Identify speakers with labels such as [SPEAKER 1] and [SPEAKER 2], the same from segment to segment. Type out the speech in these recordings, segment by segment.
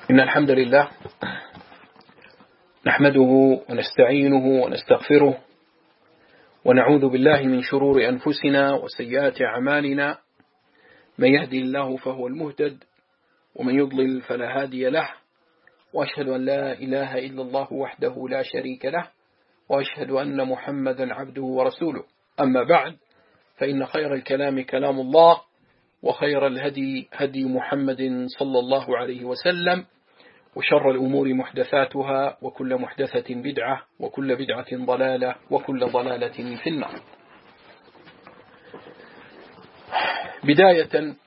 [SPEAKER 1] إن الحمد لله نحمده ونستعينه ونستغفره ونعوذ بالله من شرور أنفسنا وسيئات أعمالنا. من يهدي الله فهو المهتد ومن يضلل فلا هادي له، وأشهد أن لا إله إلا الله وحده لا شريك له، وأشهد أن محمدا عبده ورسوله. أما بعد، فإن خير الكلام كلام الله، وخير الهدي هدي محمد صلى الله عليه وسلم، وشر الأمور محدثاتها، وكل محدثة بدعة، وكل بدعة ضلالة، وكل ضلالة في النار. بداية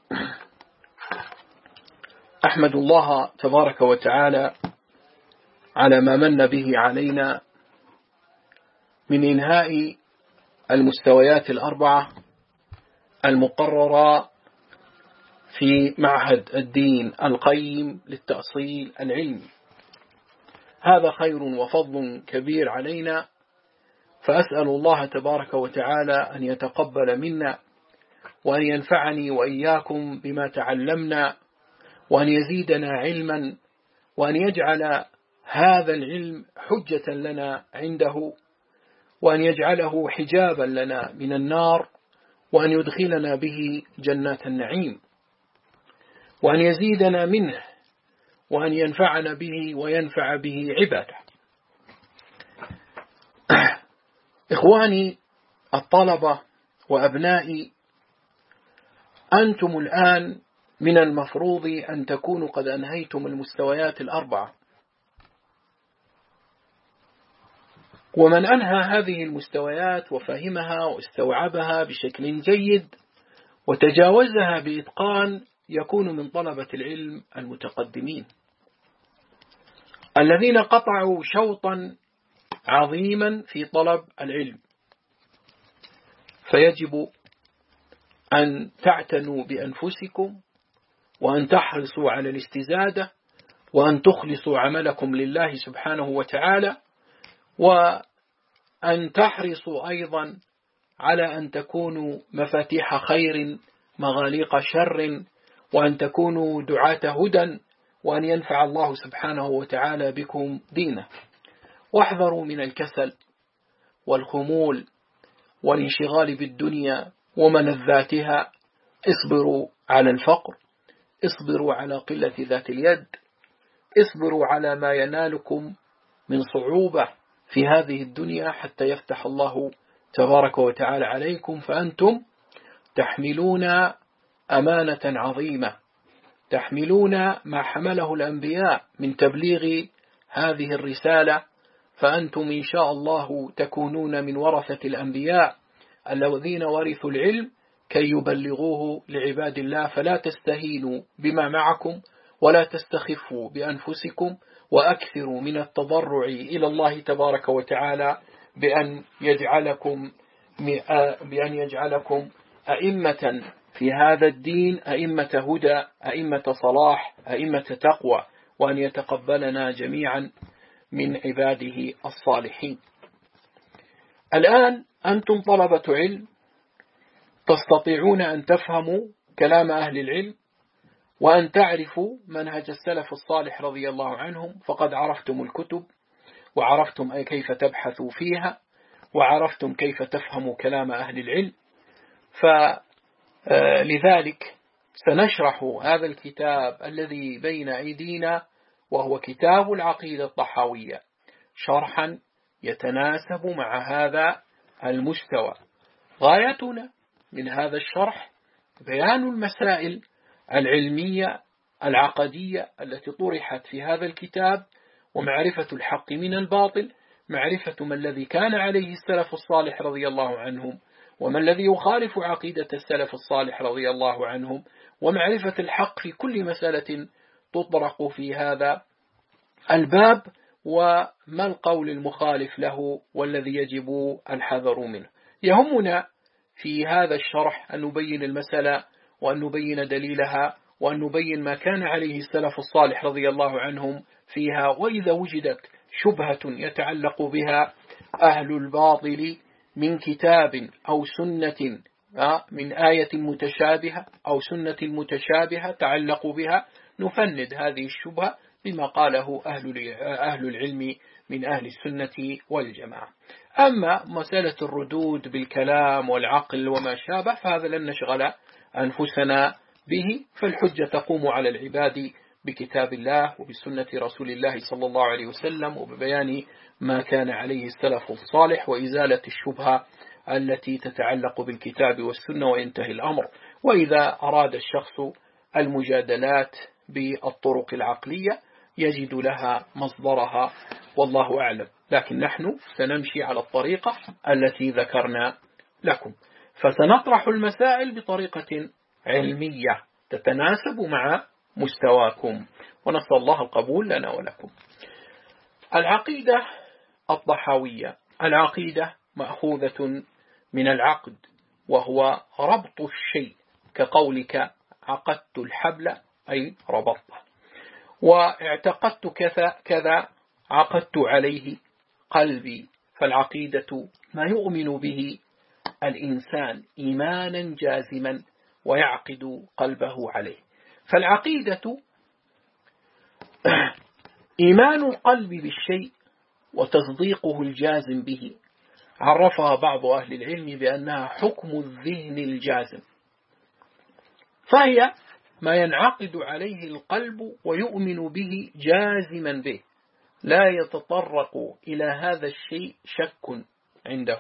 [SPEAKER 1] أحمد الله تبارك وتعالى على ما من به علينا من إنهاء المستويات الأربعة المقررة في معهد الدين القيم للتأصيل العلمي. هذا خير وفضل كبير علينا، فأسأل الله تبارك وتعالى أن يتقبل منا، وأن ينفعني وإياكم بما تعلمنا، وأن يزيدنا علما، وأن يجعل هذا العلم حجة لنا عنده، وأن يجعله حجابا لنا من النار، وأن يدخلنا به جنات النعيم، وأن يزيدنا منه، وأن ينفعنا به وينفع به عباده. إخواني الطلبة وأبنائي، أنتم الآن من المفروض أن تكونوا قد أنهيتم المستويات الأربعة، ومن أنهى هذه المستويات وفهمها واستوعبها بشكل جيد وتجاوزها بإتقان يكون من طلبة العلم المتقدمين الذين قطعوا شوطا عظيما في طلب العلم. فيجب أن تعتنوا بأنفسكم، وأن تحرصوا على الاستزادة، وأن تخلصوا عملكم لله سبحانه وتعالى، وأن تحرصوا أيضا على أن تكونوا مفاتيح خير مغاليق شر، وأن تكونوا دعاة هدى، وأن ينفع الله سبحانه وتعالى بكم دينه. واحذروا من الكسل والخمول والانشغال بالدنيا وملذاتها. اصبروا على الفقر، اصبروا على قلة ذات اليد، اصبروا على ما ينالكم من صعوبة في هذه الدنيا حتى يفتح الله تبارك وتعالى عليكم، فأنتم تحملون أمانة عظيمة، تحملون ما حمله الأنبياء من تبليغ هذه الرسالة، فأنتم إن شاء الله تكونون من ورثة الأنبياء الذين ورثوا العلم كي يبلغوه لعباد الله. فلا تستهينوا بما معكم، ولا تستخفوا بأنفسكم، وأكثروا من التضرع إلى الله تبارك وتعالى بأن يجعلكم أئمة في هذا الدين، أئمة هدى، أئمة صلاح، أئمة تقوى، وأن يتقبلنا جميعا من عباده الصالحين. الآن أنتم طلبة علم، تستطيعون أن تفهموا كلام أهل العلم، وأن تعرفوا منهج السلف الصالح رضي الله عنهم. فقد عرفتم الكتب، وعرفتم كيف تبحثوا فيها، وعرفتم كيف تفهموا كلام أهل العلم. فلذلك سنشرح هذا الكتاب الذي بين أيدينا، وهو كتاب العقيدة الطحاوية، شرحا يتناسب مع هذا المستوى. غايتنا من هذا الشرح بيان المسائل العلمية العقدية التي طرحت في هذا الكتاب، ومعرفة الحق من الباطل، معرفة ما الذي كان عليه السلف الصالح رضي الله عنهم، وما الذي يخالف عقيدة السلف الصالح رضي الله عنهم، ومعرفة الحق في كل مسألة تطرق في هذا الباب، وما القول المخالف له والذي يجب الحذر منه. يهمنا في هذا الشرح أن نبين المسألة، وأن نبين دليلها، وأن نبين ما كان عليه السلف الصالح رضي الله عنهم فيها. وإذا وجدت شبهة يتعلق بها أهل الباطل من كتاب أو سنة، من آية متشابهة أو سنة متشابهة تعلق بها، نفند هذه الشبهة بما قاله أهل العلم من أهل السنة والجماعة. أما مسألة الردود بالكلام والعقل وما شابه فهذا لن نشغل أنفسنا به، فالحجة تقوم على العباد بكتاب الله وبسنة رسول الله صلى الله عليه وسلم وببيان ما كان عليه السلف الصالح وإزالة الشبهة التي تتعلق بالكتاب والسنة وينتهي الأمر. وإذا أراد الشخص المجادلات بالطرق العقلية يجد لها مصدرها والله أعلم، لكن نحن سنمشي على الطريقة التي ذكرنا لكم، فسنطرح المسائل بطريقة علمية تتناسب مع مستواكم، ونسأل الله القبول لنا ولكم. العقيدة الطحاوية. العقيدة مأخوذة من العقد، وهو ربط الشيء، كقولك عقدت الحبل أي ربطته، واعتقدت كذا عقدت عليه قلبي. فالعقيدة ما يؤمن به الإنسان إيمانا جازما ويعقد قلبه عليه. فالعقيدة إيمان القلب بالشيء وتصديقه الجازم به. عرفها بعض أهل العلم بأنها حكم الذهن الجازم، فهي ما ينعقد عليه القلب ويؤمن به جازما به، لا يتطرق إلى هذا الشيء شك عنده.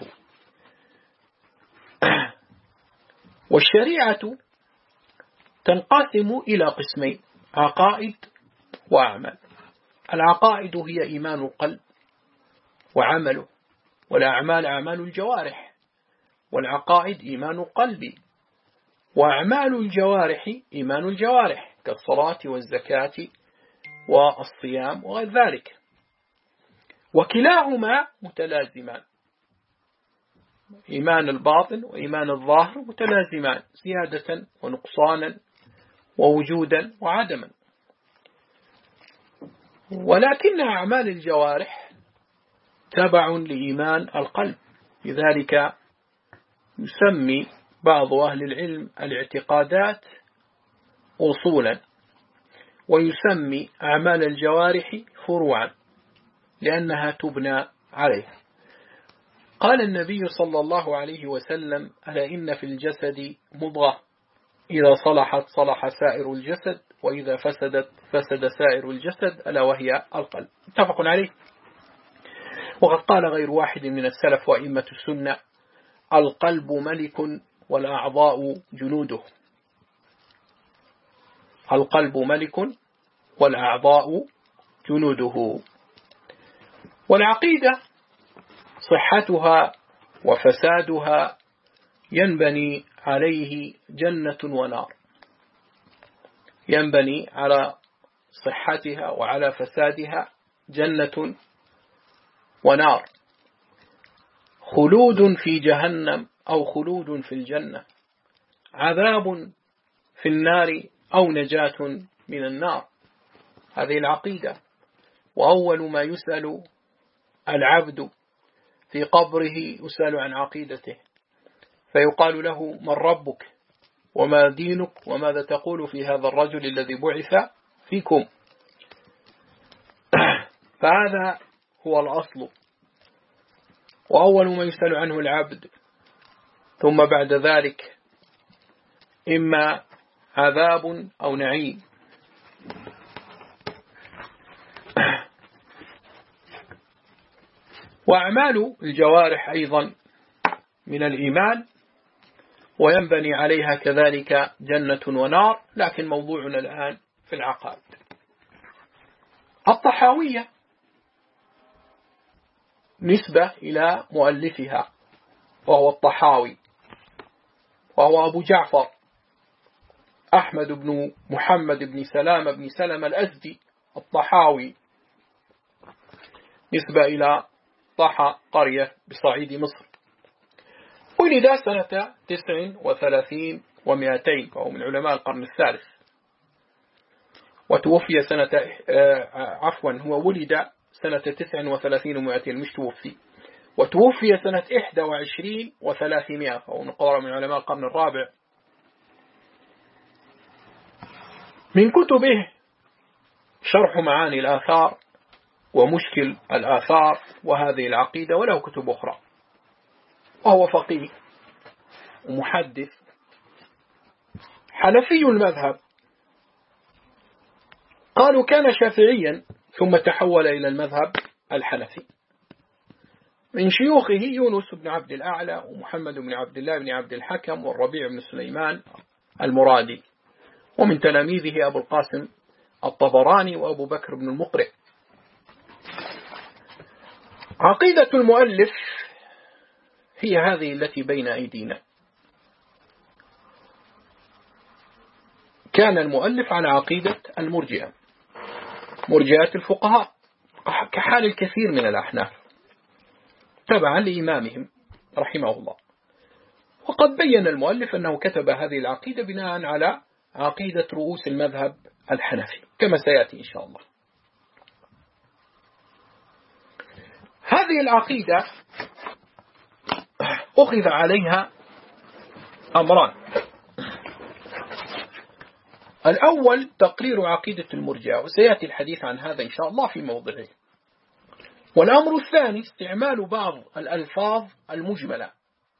[SPEAKER 1] والشريعة تنقسم إلى قسمين: عقائد وأعمال. العقائد هي إيمان القلب وعمله، والأعمال أعمال الجوارح. والعقائد إيمان القلب، وأعمال الجوارح إيمان الجوارح كالصلاة والزكاة والصيام وغير ذلك، وكلاهما متلازمان. إيمان الباطن وإيمان الظاهر متلازمان، زيادة ونقصانا ووجودا وعدما. ولكن أعمال الجوارح تبع لإيمان القلب، لذلك يسمي بعض أهل العلم الاعتقادات أصولا، ويسمي أعمال الجوارح فروعا، لأنها تبنى عليها. قال النبي صلى الله عليه وسلم: ألا إن في الجسد مضغة إذا صلحت صلح سائر الجسد، وإذا فسدت فسد سائر الجسد، ألا وهي القلب. متفق عليه. وقد قال غير واحد من السلف وأئمة السنة: القلب ملك والأعضاء جنوده. القلب ملك والأعضاء جنوده. والعقيدة صحتها وفسادها ينبني عليه جنة ونار، ينبني على صحتها وعلى فسادها جنة ونار، خلود في جهنم أو خلود في الجنة، عذاب في النار أو نجاة من النار. هذه العقيدة. وأول ما يسأل العبد في قبره يسأل عن عقيدته، فيقال له: من ربك وما دينك وماذا تقول في هذا الرجل الذي بعث فيكم؟ فهذا هو الأصل، وأول ما يسأل عنه العبد، ثم بعد ذلك إما عذاب أو نعيم. وأعمال الجوارح أيضا من الإيمان، وينبني عليها كذلك جنة ونار، لكن موضوعنا الآن في العقائد. الطحاوية نسبة إلى مؤلفها، وهو الطحاوي، وهو أبو جعفر أحمد بن محمد بن سلام بن سلم الأزدي الطحاوي، نسبة إلى طحا قرية بصعيد مصر. ولد سنة 39 و200، وهو من علماء القرن الثالث. وتوفي سنة هو ولد سنة 39 و200، مش توفي. وتوفي سنة 21 و300، وهو من علماء القرن الرابع. من كتبه شرح معاني الآثار ومشكل الآثار وهذه العقيدة، وله كتب أخرى، وهو فقيه ومحدث حنفي المذهب. قالوا كان شافعيا ثم تحول إلى المذهب الحنفي. من شيوخه يونس بن عبد الأعلى ومحمد بن عبد الله بن عبد الحكم والربيع بن سليمان المرادي، ومن تلاميذه أبو القاسم الطبراني وأبو بكر بن المقرئ. عقيدة المؤلف هي هذه التي بين أيدينا. كان المؤلف على عقيدة المرجئة، مرجئة الفقهاء، كحال الكثير من الأحناف تبعا لإمامهم رحمه الله. وقد بين المؤلف أنه كتب هذه العقيدة بناء على عقيدة رؤوس المذهب الحنفي كما سيأتي إن شاء الله. هذه العقيدة أخذ عليها أمران: الأول تقرير عقيدة المرجئة، وسيأتي الحديث عن هذا إن شاء الله في موضعه. والأمر الثاني استعمال بعض الألفاظ المجملة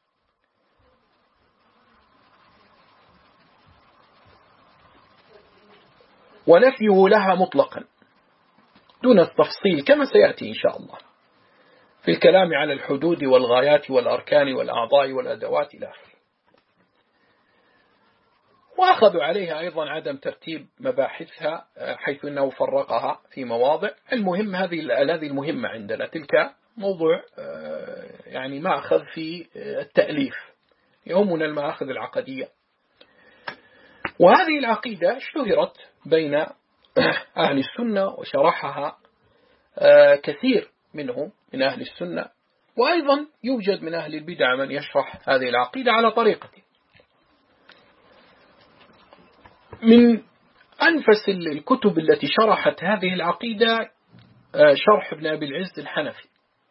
[SPEAKER 1] ونفيه لها مطلقا دون التفصيل كما سيأتي إن شاء الله في الكلام على الحدود والغايات والأركان والأعضاء والأدوات إلى آخره. وأخذوا عليها أيضا عدم ترتيب مباحثها حيث أنه فرقها في مواضع. المهم هذه المهمة عندنا، تلك موضوع يعني مأخذ في التأليف، يهمنا المآخذ العقدية. وهذه العقيدة اشتهرت بين أهل السنة وشرحها كثير منهم من أهل السنة، وأيضا يوجد من أهل البدع من يشرح هذه العقيدة على طريقته. من أنفس الكتب التي شرحت هذه العقيدة شرح ابن أبي العز الحنفي،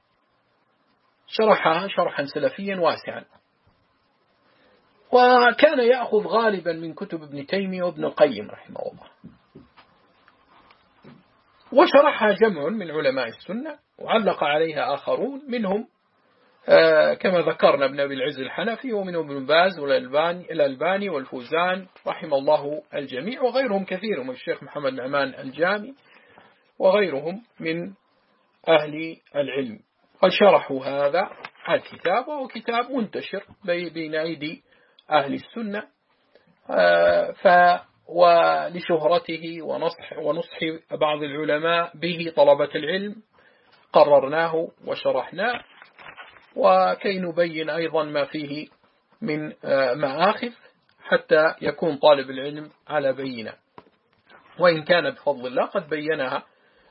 [SPEAKER 1] شرحها شرحا سلفيا واسعا، وكان يأخذ غالبا من كتب ابن تيمية وابن القيم رحمه الله. وشرحها جمع من علماء السنة وعلق عليها آخرون، منهم كما ذكرنا ابن أبي العز الحنفي، ومنهم ابن باز والألباني والفوزان رحم الله الجميع، وغيرهم كثير من الشيخ محمد نعمان الجامي وغيرهم من أهل العلم. قد شرحوا هذا الكتاب، وهو كتاب منتشر بين أيدي أهل السنة، ولشهرته ونصح بعض العلماء به طلبة العلم قررناه وشرحناه، وكي نبين أيضا ما فيه من مآخذ حتى يكون طالب العلم على بينة، وإن كان بفضل الله قد بينها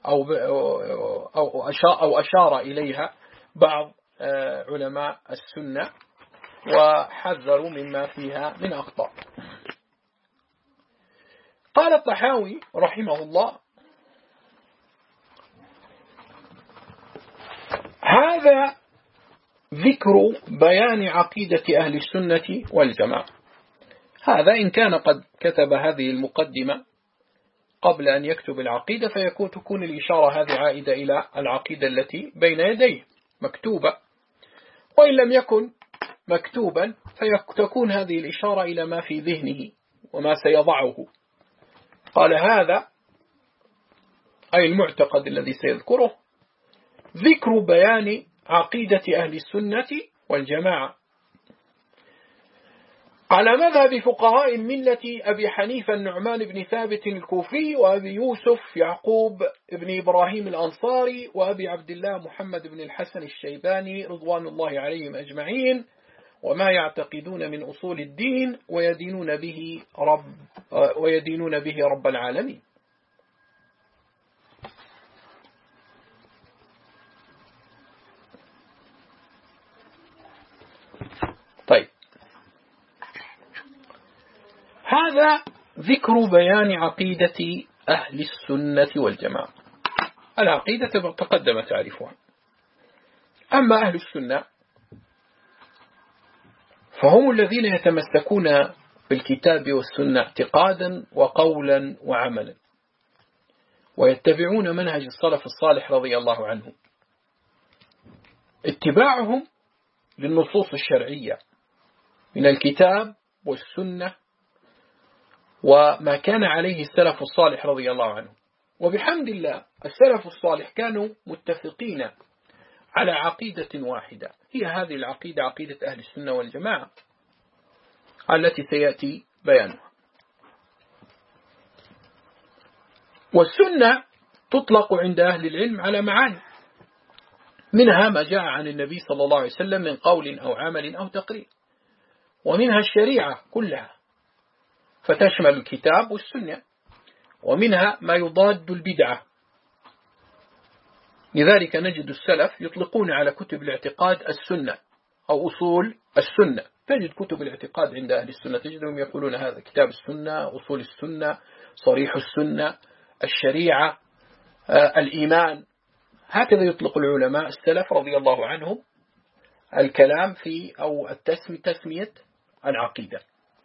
[SPEAKER 1] أو أشار إليها بعض علماء السنة وحذروا مما فيها من أخطاء. قال الطحاوي رحمه الله: هذا ذكر بيان عقيدة أهل السنة والجماعة. هذا إن كان قد كتب هذه المقدمة قبل أن يكتب العقيدة تكون الإشارة هذه عائدة إلى العقيدة التي بين يديه مكتوبة، وإن لم يكن مكتوبا فتكون هذه الإشارة إلى ما في ذهنه وما سيضعه. قال هذا أي المعتقد الذي سيذكره ذكر بيان عقيدة أهل السنة والجماعة على مذهب فقهاء الملة أبي حنيفة النعمان بن ثابت الكوفي، وأبي يوسف يعقوب بن إبراهيم الأنصاري، وأبي عبد الله محمد بن الحسن الشيباني رضوان الله عليهم أجمعين، وما يعتقدون من أصول الدين ويدينون به رب العالمين. طيب، هذا ذكر بيان عقيدة أهل السنة والجماعة. العقيدة تقدم تعرفها. أما أهل السنة فهم الذين يتمسكون بالكتاب والسنة اعتقادا وقولا وعملا، ويتبعون منهج السلف الصالح رضي الله عنهم. اتباعهم للنصوص الشرعية من الكتاب والسنة وما كان عليه السلف الصالح رضي الله عنهم. وبحمد الله السلف الصالح كانوا متفقين على عقيدة واحدة، هي هذه العقيدة، عقيدة أهل السنة والجماعة التي سيأتي بيانها. والسنة تطلق عند أهل العلم على معاني، منها ما جاء عن النبي صلى الله عليه وسلم من قول أو عمل أو تقرير، ومنها الشريعة كلها فتشمل الكتاب والسنة، ومنها ما يضاد البدعة. لذلك نجد السلف يطلقون على كتب الاعتقاد السنة أو أصول السنة. تجد كتب الاعتقاد عند أهل السنة تجدهم يقولون هذا كتاب السنة، أصول السنة، صريح السنة، الشريعة، الإيمان. هكذا يطلق العلماء السلف رضي الله عنهم الكلام في أو تسمية العقيدة.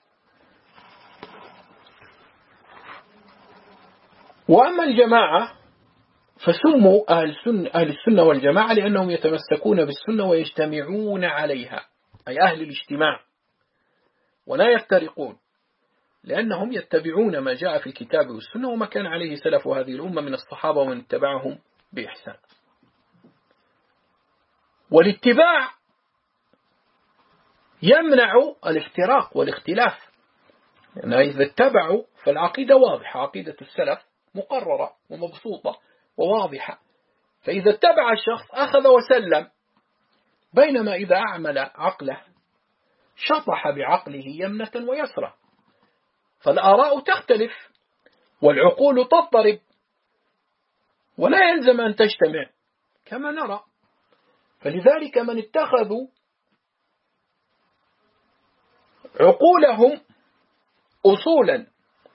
[SPEAKER 1] وأما الجماعة فسموا أهل السنة والجماعة لأنهم يتمسكون بالسنة ويجتمعون عليها، أي أهل الاجتماع، ولا يفترقون، لأنهم يتبعون ما جاء في الكتاب والسنة وما كان عليه سلف هذه الأمة من الصحابة ومن اتبعهم بإحسان. والاتباع يمنع الافتراق والاختلاف، يعني إذا اتبعوا فالعقيدة واضحة، عقيدة السلف مقررة ومبسوطة وواضحة، فإذا اتبع الشخص أخذ وسلم، بينما إذا أعمل عقله شطح بعقله يمنة ويسرى، فالآراء تختلف والعقول تضطرب ولا يلزم أن تجتمع كما نرى. فلذلك من اتخذوا عقولهم أصولا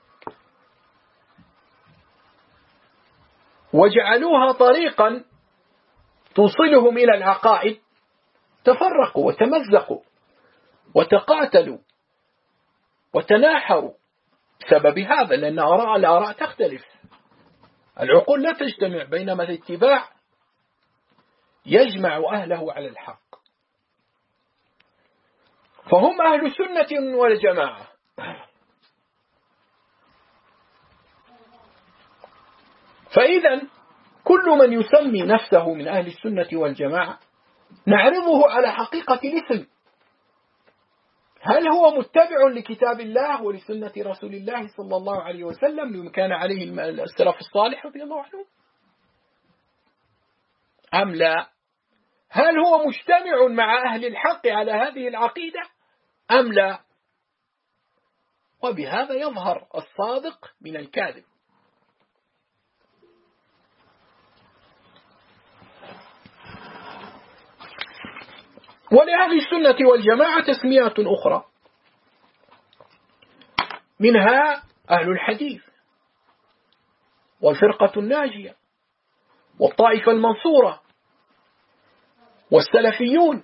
[SPEAKER 1] وجعلوها طريقا توصلهم إلى العقائد تفرقوا وتمزقوا وتقاتلوا وتناحروا بسبب هذا، لأن الآراء تختلف، العقول لا تجتمع، بينما الاتباع يجمع أهله على الحق. فهم أهل السنة والجماعة. فإذا كل من يسمي نفسه من أهل السنة والجماعة نعرضه على حقيقة الاسم، هل هو متبع لكتاب الله ولسنة رسول الله صلى الله عليه وسلم بما كان عليه السلف الصالح رضي الله عنهم أم لا؟ هل هو مجتمع مع أهل الحق على هذه العقيدة أم لا؟ وبهذا يظهر الصادق من الكاذب. ولأهل السنة والجماعة تسميات أخرى، منها أهل الحديث والفرقة الناجية والطائفة المنصورة والسلفيون،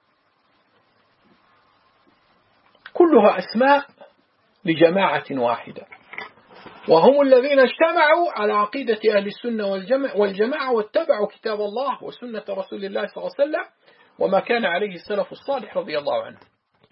[SPEAKER 1] كلها أسماء لجماعة واحدة، وهم الذين اجتمعوا على عقيدة أهل السنة والجماعة واتبعوا كتاب الله وسنة رسول الله صلى الله عليه وسلم وما كان عليه السلف الصالح رضي الله عنه.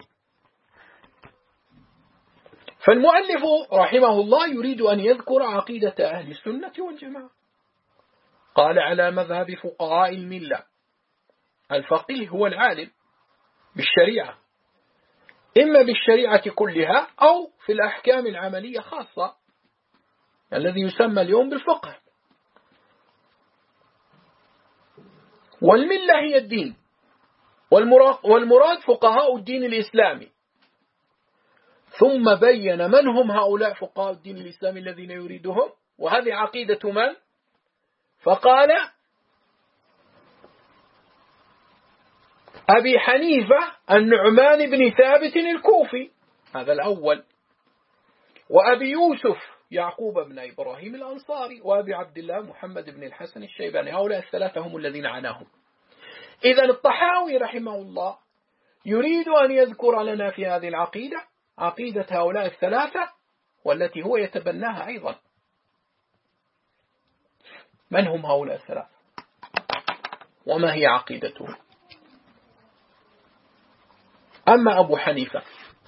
[SPEAKER 1] فالمؤلف رحمه الله يريد أن يذكر عقيدة أهل السنة والجماعة. قال على مذهب فقهاء الملة، الفقيه هو العالم بالشريعة، إما بالشريعة كلها أو في الأحكام العملية خاصة الذي يسمى اليوم بالفقه. والملة هي الدين، والمراد فقهاء الدين الإسلامي. ثم بين من هم هؤلاء فقهاء الدين الإسلامي الذين يريدهم، وهذه عقيدة من؟ فقال أبي حنيفة النعمان بن ثابت الكوفي، هذا الأول، وأبي يوسف يعقوب بن إبراهيم الأنصاري، وأبي عبد الله محمد بن الحسن الشيباني. هؤلاء الثلاثة هم الذين عناهم. إذن الطحاوي رحمه الله يريد أن يذكر لنا في هذه العقيدة عقيدة هؤلاء الثلاثة والتي هو يتبناها أيضا. من هم هؤلاء الثلاثة وما هي عقيدتهم؟ أما أبو حنيفة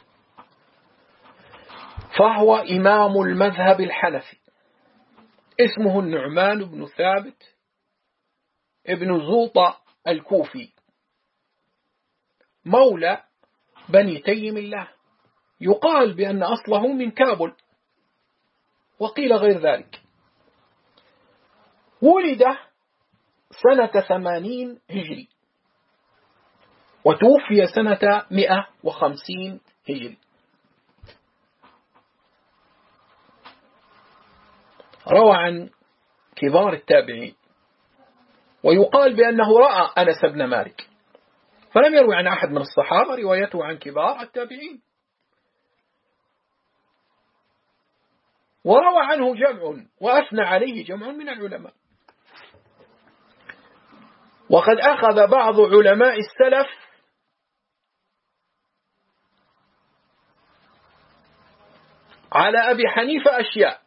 [SPEAKER 1] فهو إمام المذهب الحنفي، اسمه النعمان بن ثابت ابن زوطة الكوفي، مولى بني تيم الله، يقال بأن أصله من كابل وقيل غير ذلك. ولد سنة 80 هجري وتوفي سنة 150 هجري. روى عن كبار التابعين، ويقال بأنه رأى أنس بن مالك، فلم يروي عن أحد من الصحابة، روايته عن كبار التابعين. وروى عنه جمع وأثنى عليه جمع من العلماء. وقد أخذ بعض علماء السلف على أبي حنيفة أشياء،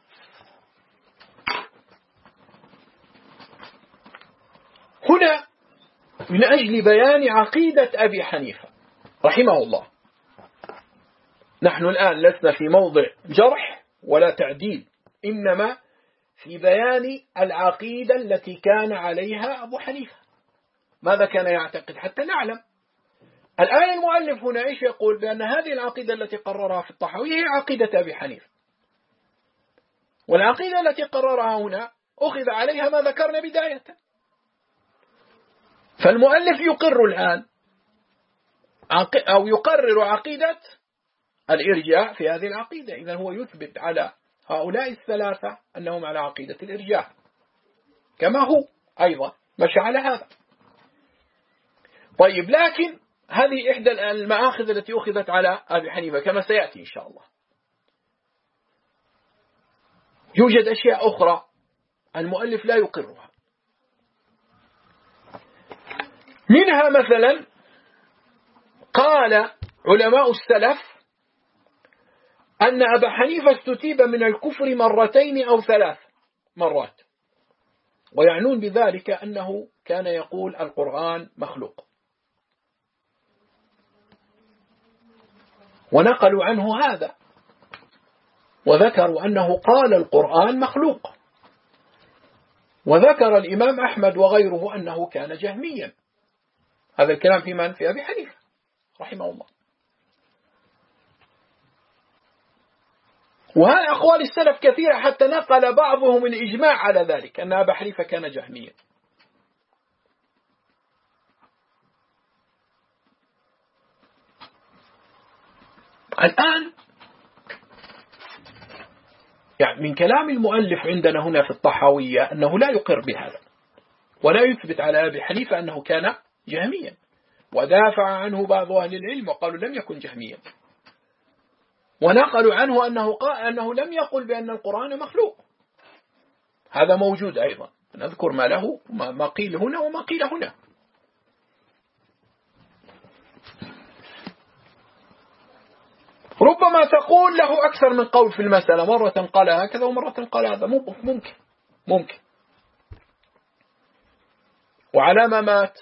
[SPEAKER 1] هنا من أجل بيان عقيدة أبي حنيفة رحمه الله. نحن الآن لسنا في موضع جرح ولا تعديل، إنما في بيان العقيدة التي كان عليها أبو حنيفة، ماذا كان يعتقد حتى نعلم. الآن المؤلف هنا إيش يقول؟ بأن هذه العقيدة التي قررها في الطحاوي هي عقيدة أبي حنيفة، والعقيدة التي قررها هنا أخذ عليها ما ذكرنا بداية. فالمؤلف يقر الآن أو يقرر عقيدة الإرجاء في هذه العقيدة، إذن هو يثبت على هؤلاء الثلاثة أنهم على عقيدة الإرجاء، كما هو أيضا مشى على هذا. طيب، لكن هذه إحدى المآخذ التي أخذت على أبي حنيفة كما سيأتي إن شاء الله. يوجد أشياء أخرى المؤلف لا يقرها، منها مثلا قال علماء السلف أن أبا حنيفة استتيب من الكفر مرتين أو 3 مرات، ويعنون بذلك أنه كان يقول القرآن مخلوق، ونقلوا عنه هذا وذكروا أنه قال القرآن مخلوق. وذكر الإمام أحمد وغيره أنه كان جهميا. هذا الكلام في من؟ في أبي حنيفة رحمه الله. وهذه أقوال السلف كثيرة، حتى نقل بعضهم الإجماع على ذلك أن أبا حنيفة كان جهميا. الآن يعني من كلام المؤلف عندنا هنا في الطحاوية أنه لا يقر بهذا ولا يثبت على أبي حنيفة أنه كان جهميا، ودافع عنه بعض أهل العلم وقالوا لم يكن جهميا، ونقلوا عنه أنه قال أنه لم يقل بأن القرآن مخلوق. هذا موجود أيضا، نذكر ما له ما قيل هنا وما قيل هنا. ربما تقول له أكثر من قول في المسألة، مرة قال هكذا ومرة قال هذا، ممكن. وعلى ما مات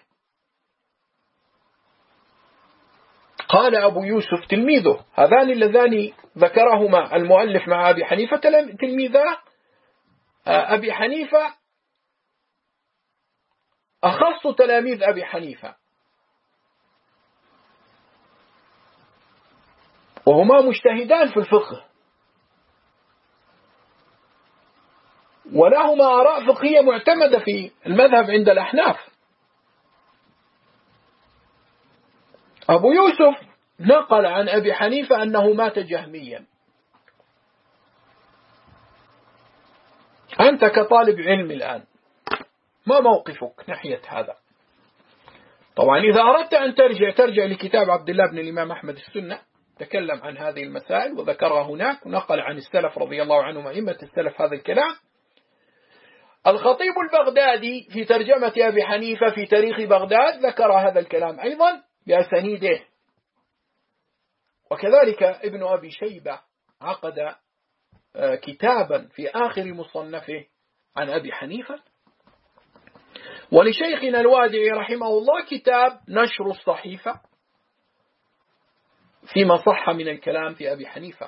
[SPEAKER 1] قال أبو يوسف تلميذه، هذان اللذان ذكرهما المؤلف مع أبي حنيفة تلميذا أبي حنيفة، أخص تلاميذ أبي حنيفة، وهما مجتهدان في الفقه، ولهما آراء فقهية معتمدة في المذهب عند الأحناف. أبو يوسف نقل عن أبي حنيفة أنه مات جهميا. أنت كطالب علم الآن ما موقفك ناحية هذا؟ طبعا إذا أردت أن ترجع لكتاب عبد الله بن الإمام أحمد السنة، تكلم عن هذه المسائل وذكرها هناك، ونقل عن السلف رضي الله عنهم أئمة السلف هذا الكلام. الخطيب البغدادي في ترجمة أبي حنيفة في تاريخ بغداد ذكر هذا الكلام أيضا بأسانيده، وكذلك ابن أبي شيبة عقد كتابا في آخر مصنفه عن أبي حنيفة. ولشيخنا الوادعي رحمه الله كتاب نشر الصحيفة فيما صح من الكلام في أبي حنيفة.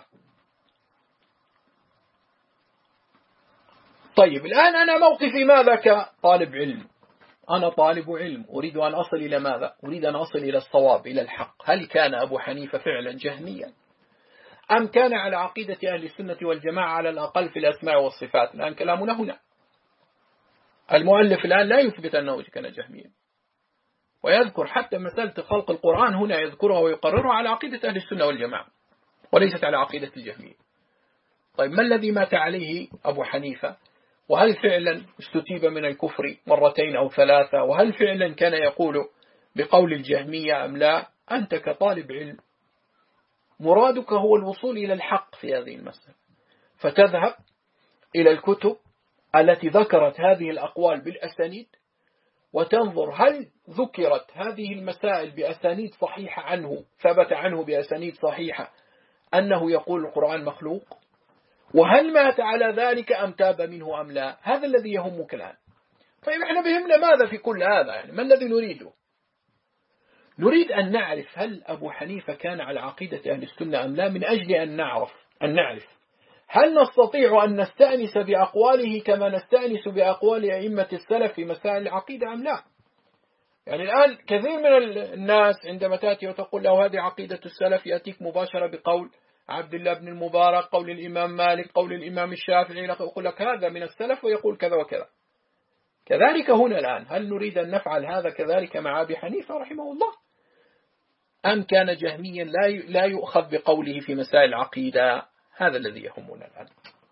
[SPEAKER 1] طيب الآن أنا موقفي ماذا كطالب علم؟ أنا طالب علم أريد أن أصل إلى ماذا؟ أريد أن أصل إلى الصواب، إلى الحق. هل كان أبو حنيفة فعلا جهميا أم كان على عقيدة أهل السنة والجماعة على الأقل في الأسماء والصفات؟ الآن كلامنا هنا. المؤلف الآن لا يثبت أنه كان جهميا، ويذكر حتى مسألة خلق القرآن هنا يذكرها ويقررها على عقيدة أهل السنة والجماعة وليست على عقيدة الجهمية. طيب ما الذي مات عليه أبو حنيفة؟ وهل فعلا استتيب من الكفر مرتين أو ثلاثة؟ وهل فعلا كان يقول بقول الجهمية أم لا؟ أنت كطالب علم مرادك هو الوصول إلى الحق في هذه المسألة، فتذهب إلى الكتب التي ذكرت هذه الأقوال بالأسانيد وتنظر هل ذكرت هذه المسائل بأسانيد صحيحة عنه، ثبت عنه بأسانيد صحيحة أنه يقول القرآن مخلوق، وهل مات على ذلك أم تاب منه أم لا. هذا الذي يهمك الآن. طيب احنا بهمنا ماذا في كل هذا؟ يعني ما الذي نريده؟ نريد أن نعرف هل أبو حنيفة كان على عقيدة أهل السنة أم لا، من أجل أن نعرف هل نستطيع أن نستأنس بأقواله كما نستأنس بأقوال أئمة السلف في مسائل العقيدة أم لا. يعني الآن كثير من الناس عندما تأتي وتقول له هذه عقيدة السلف يأتيك مباشرة بقول عبد الله بن المبارك، قول الإمام مالك، قول الإمام الشافعي، يقول لك هذا من السلف ويقول كذا وكذا. كذلك هنا الآن هل نريد أن نفعل هذا كذلك مع أبي حنيفة رحمه الله أم كان جهميا لا يؤخذ بقوله في مسائل العقيدة؟ هذا الذي يهمنا الآن.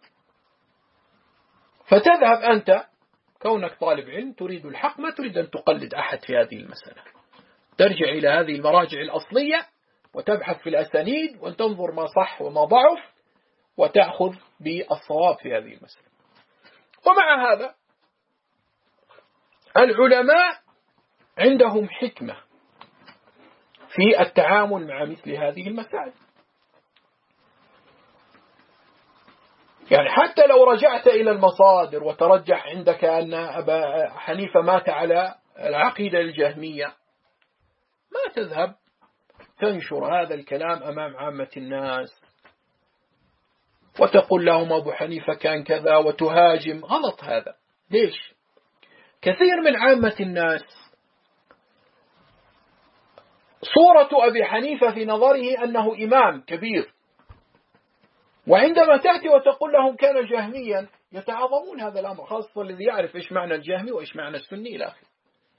[SPEAKER 1] فتذهب أنت كونك طالب علم تريد الحق، ما تريد أن تقلد أحد في هذه المسألة، ترجع إلى هذه المراجع الأصلية وتبحث في الأسانيد وتنظر ما صح وما ضعف وتأخذ بالصواب في هذه المسألة. ومع هذا العلماء عندهم حكمة في التعامل مع مثل هذه المسائل. يعني حتى لو رجعت إلى المصادر وترجح عندك أن أبا حنيفة مات على العقيدة الجهمية، ما تذهب تنشر هذا الكلام أمام عامة الناس وتقول لهم أبو حنيفة كان كذا وتهاجم. غلط هذا. ليش؟ كثير من عامة الناس صورة أبي حنيفة في نظره أنه إمام كبير، وعندما تأتي وتقول لهم كان جهميا يتعاظمون هذا الأمر، خاصة الذي يعرف إيش معنى الجهمي وإيش معنى السني إلى آخره.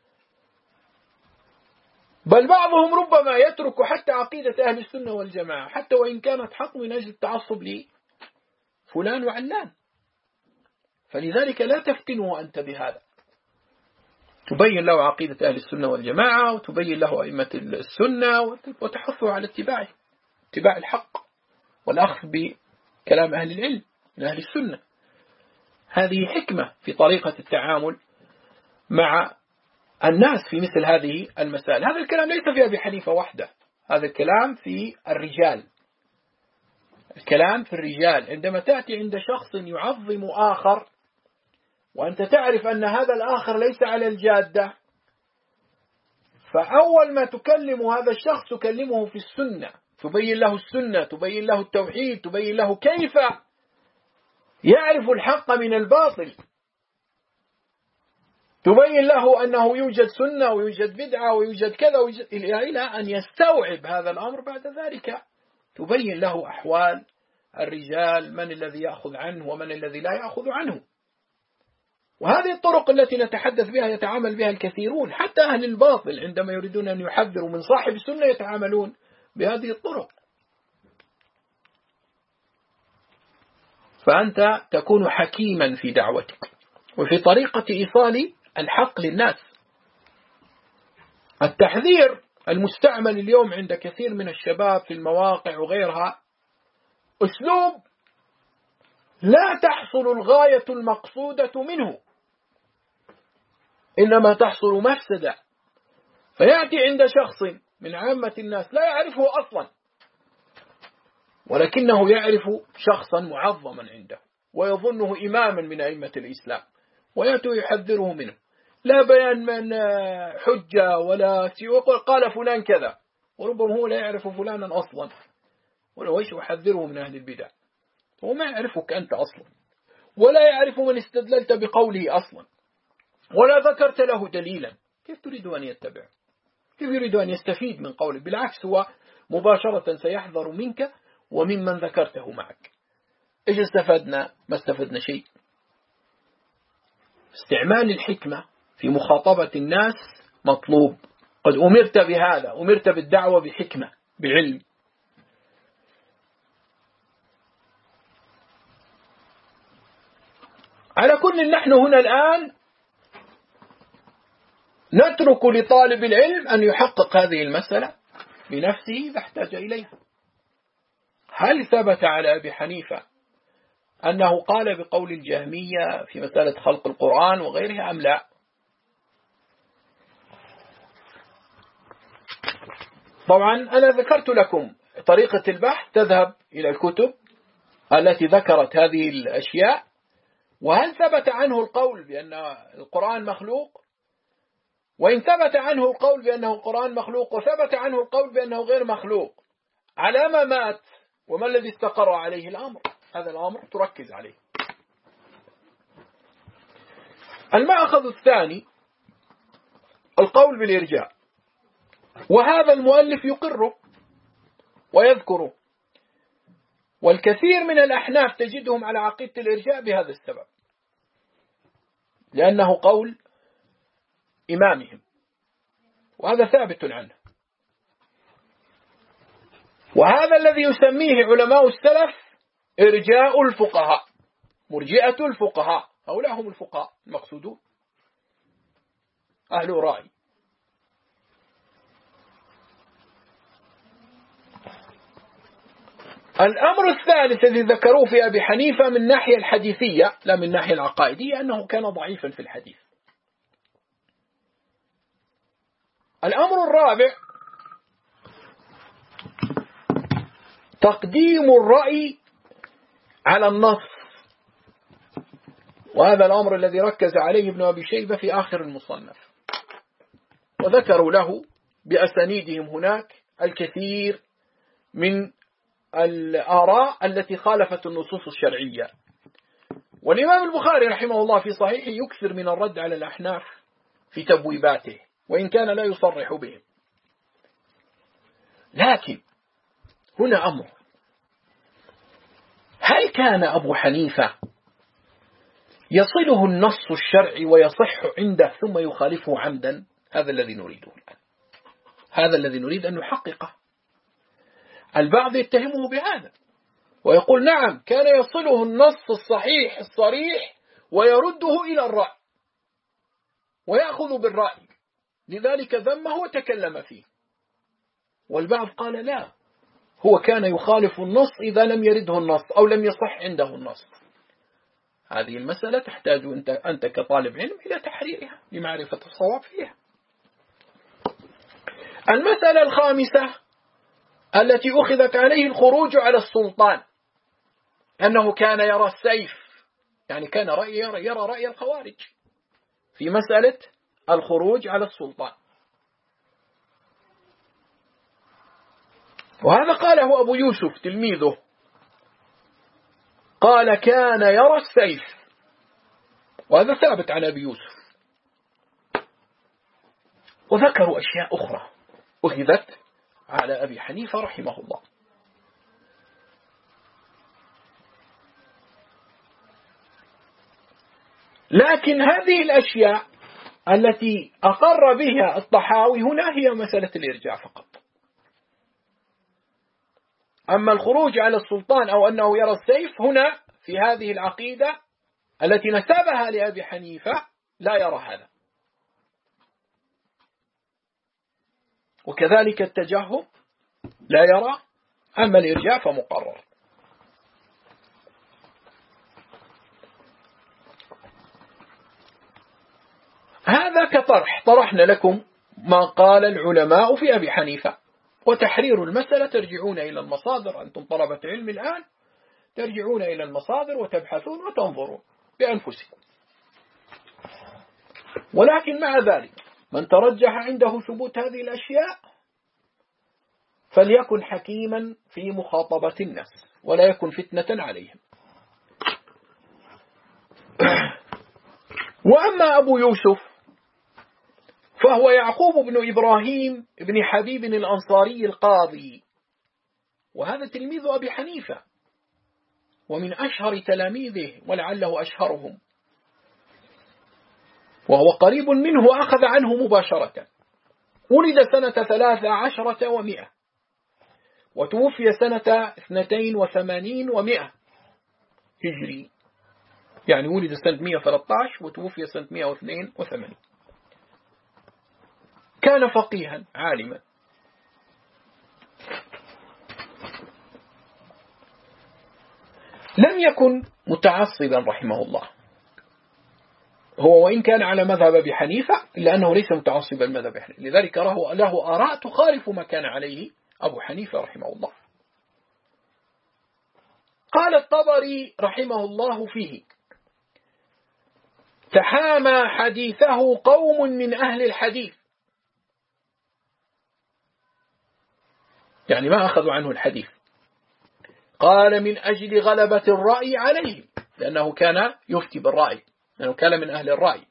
[SPEAKER 1] بل بعضهم ربما يترك حتى عقيدة أهل السنة والجماعة حتى وإن كانت حق من أجل التعصب لفلان وعلان. فلذلك لا تفتنه أنت بهذا، تبين له عقيدة أهل السنة والجماعة وتبين له أئمة السنة وتحثه على اتباع الحق والأخذ بكلام أهل العلم من أهل السنة. هذه حكمة في طريقة التعامل مع الناس في مثل هذه المسائل. هذا الكلام ليس في أبي حنيفة وحده، هذا الكلام في الرجال. الكلام في الرجال عندما تأتي عند شخص يعظم آخر وأنت تعرف أن هذا الآخر ليس على الجادة، فأول ما تكلم هذا الشخص تكلمه في السنة، تبين له السنة، تبين له التوحيد، تبين له كيف يعرف الحق من الباطل، تبين له أنه يوجد سنة ويوجد بدعة ويوجد كذا إلى أن يستوعب هذا الأمر. بعد ذلك تبين له أحوال الرجال، من الذي يأخذ عنه ومن الذي لا يأخذ عنه. وهذه الطرق التي نتحدث بها يتعامل بها الكثيرون، حتى أهل الباطل عندما يريدون أن يحذروا من صاحب السنة يتعاملون بهذه الطرق. فأنت تكون حكيما في دعوتك وفي طريقة إيصال الحق للناس. التحذير المستعمل اليوم عند كثير من الشباب في المواقع وغيرها أسلوب لا تحصل الغاية المقصودة منه، إنما تحصل مفسدة. فيأتي عند شخص من عامة الناس لا يعرفه أصلا، ولكنه يعرف شخصا معظما عنده ويظنه إماما من أئمة الإسلام، ويأتوا يحذره منه، لا بيان من حجة ولا سيوق، قال فلان كذا، وربما هو لا يعرف فلانا أصلا، ولو إيش يحذره من أهل البدع، هو ما يعرفك أنت أصلا، ولا يعرف من استدللت بقوله أصلا، ولا ذكرت له دليلا، كيف تريد أن يتبع؟ كيف يريد أن يستفيد من قولك؟ بالعكس هو مباشرة سيحذر منك وممن ذكرته معك. إيش استفدنا؟ ما استفدنا شيء. استعمال الحكمة في مخاطبة الناس مطلوب، قد أمرت بهذا، أمرت بالدعوة بحكمة بعلم. على كل نحن هنا الآن نترك لطالب العلم أن يحقق هذه المسألة بنفسه إذا احتاج إليها. هل ثبت على أبي حنيفة أنه قال بقول الجهمية في مسألة خلق القرآن وغيرها أم لا؟ طبعا أنا ذكرت لكم طريقة البحث، تذهب إلى الكتب التي ذكرت هذه الأشياء، وهل ثبت عنه القول بأن القرآن مخلوق؟ وإن ثبت عنه القول بأنه القرآن مخلوق وثبت عنه القول بأنه غير مخلوق، على ما مات وما الذي استقر عليه الأمر؟ هذا الأمر تركز عليه. المأخذ الثاني القول بالإرجاء، وهذا المؤلف يقره ويذكره، والكثير من الأحناف تجدهم على عقيدة الإرجاء بهذا السبب، لأنه قول إمامهم، وهذا ثابت عنه. وهذا الذي يسميه علماء السلف إرجاء الفقهاء، مرجئة الفقهاء، هؤلاء هم الفقهاء المقصودون، أهل رأي. الأمر الثالث الذي ذكروه في أبي حنيفة من الناحية الحديثية لا من الناحية العقائدية، أنه كان ضعيفا في الحديث. الأمر الرابع تقديم الرأي على النص، وهذا الأمر الذي ركز عليه ابن أبي شيبة في آخر المصنف، وذكروا له بأسانيدهم هناك الكثير من الآراء التي خالفت النصوص الشرعية. والإمام البخاري رحمه الله في صحيحه يكثر من الرد على الأحناف في تبويباته، وإن كان لا يصرح بهم. لكن هنا أمر، هل كان أبو حنيفة يصله النص الشرعي ويصح عنده ثم يخالفه عمدا؟ هذا الذي نريده الآن، هذا الذي نريد أن نحققه. البعض يتهمه بهذا ويقول نعم كان يصله النص الصحيح الصريح ويرده إلى الرأي ويأخذ بالرأي، لذلك ذمه وتكلم فيه. والبعض قال لا، هو كان يخالف النص إذا لم يرده النص أو لم يصح عنده النص. هذه المسألة تحتاج أنت كطالب علم إلى تحريرها لمعرفة الصواب فيها. المسألة الخامسة التي أخذت عليه الخروج على السلطان، أنه كان يرى السيف، يعني كان يرى رأي الخوارج في مسألة الخروج على السلطان. وهذا قاله أبو يوسف تلميذه، قال كان يرى السيف، وهذا ثابت عن أبي يوسف. وذكروا أشياء أخرى أخذت على أبي حنيفة رحمه الله. لكن هذه الأشياء التي أقر بها الطحاوي هنا هي مسألة الإرجاع فقط. أما الخروج على السلطان أو أنه يرى السيف هنا في هذه العقيدة التي نسبها لأبي حنيفة لا يرى هذا. وكذلك التجهم لا يرى، أما الإرجاع فمقرر. هذا كطرح، طرحنا لكم ما قال العلماء في أبي حنيفة، وتحرير المسألة ترجعون إلى المصادر. أنتم طلبة علم الآن ترجعون إلى المصادر وتبحثون وتنظرون بأنفسكم. ولكن مع ذلك من ترجح عنده ثبوت هذه الأشياء فليكن حكيما في مخاطبة الناس ولا يكن فتنة عليهم. وأما أبو يوسف فهو يعقوب بن إبراهيم بن حبيب الأنصاري القاضي، وهذا تلميذ أبي حنيفة ومن أشهر تلاميذه ولعله أشهرهم، وهو قريب منه وأخذ عنه مباشرة. ولد سنة 13 و100 وتوفي سنة 82 و100 هجري، يعني ولد سنة 113 وتوفي سنة 182. كان فقيها عالما. لم يكن متعصبا رحمه الله، هو وإن كان على مذهب أبي حنيفة إلا أنه ليس متعصبا مذهب أبي حنيفة، لذلك له آراء تخالف ما كان عليه أبو حنيفة رحمه الله. قال الطبري رحمه الله فيه: تحامى حديثه قوم من أهل الحديث، يعني ما أخذوا عنه الحديث. قال: من أجل غلبة الرأي عليه، لأنه كان يفتي بالرأي، لأنه كان من أهل الرأي.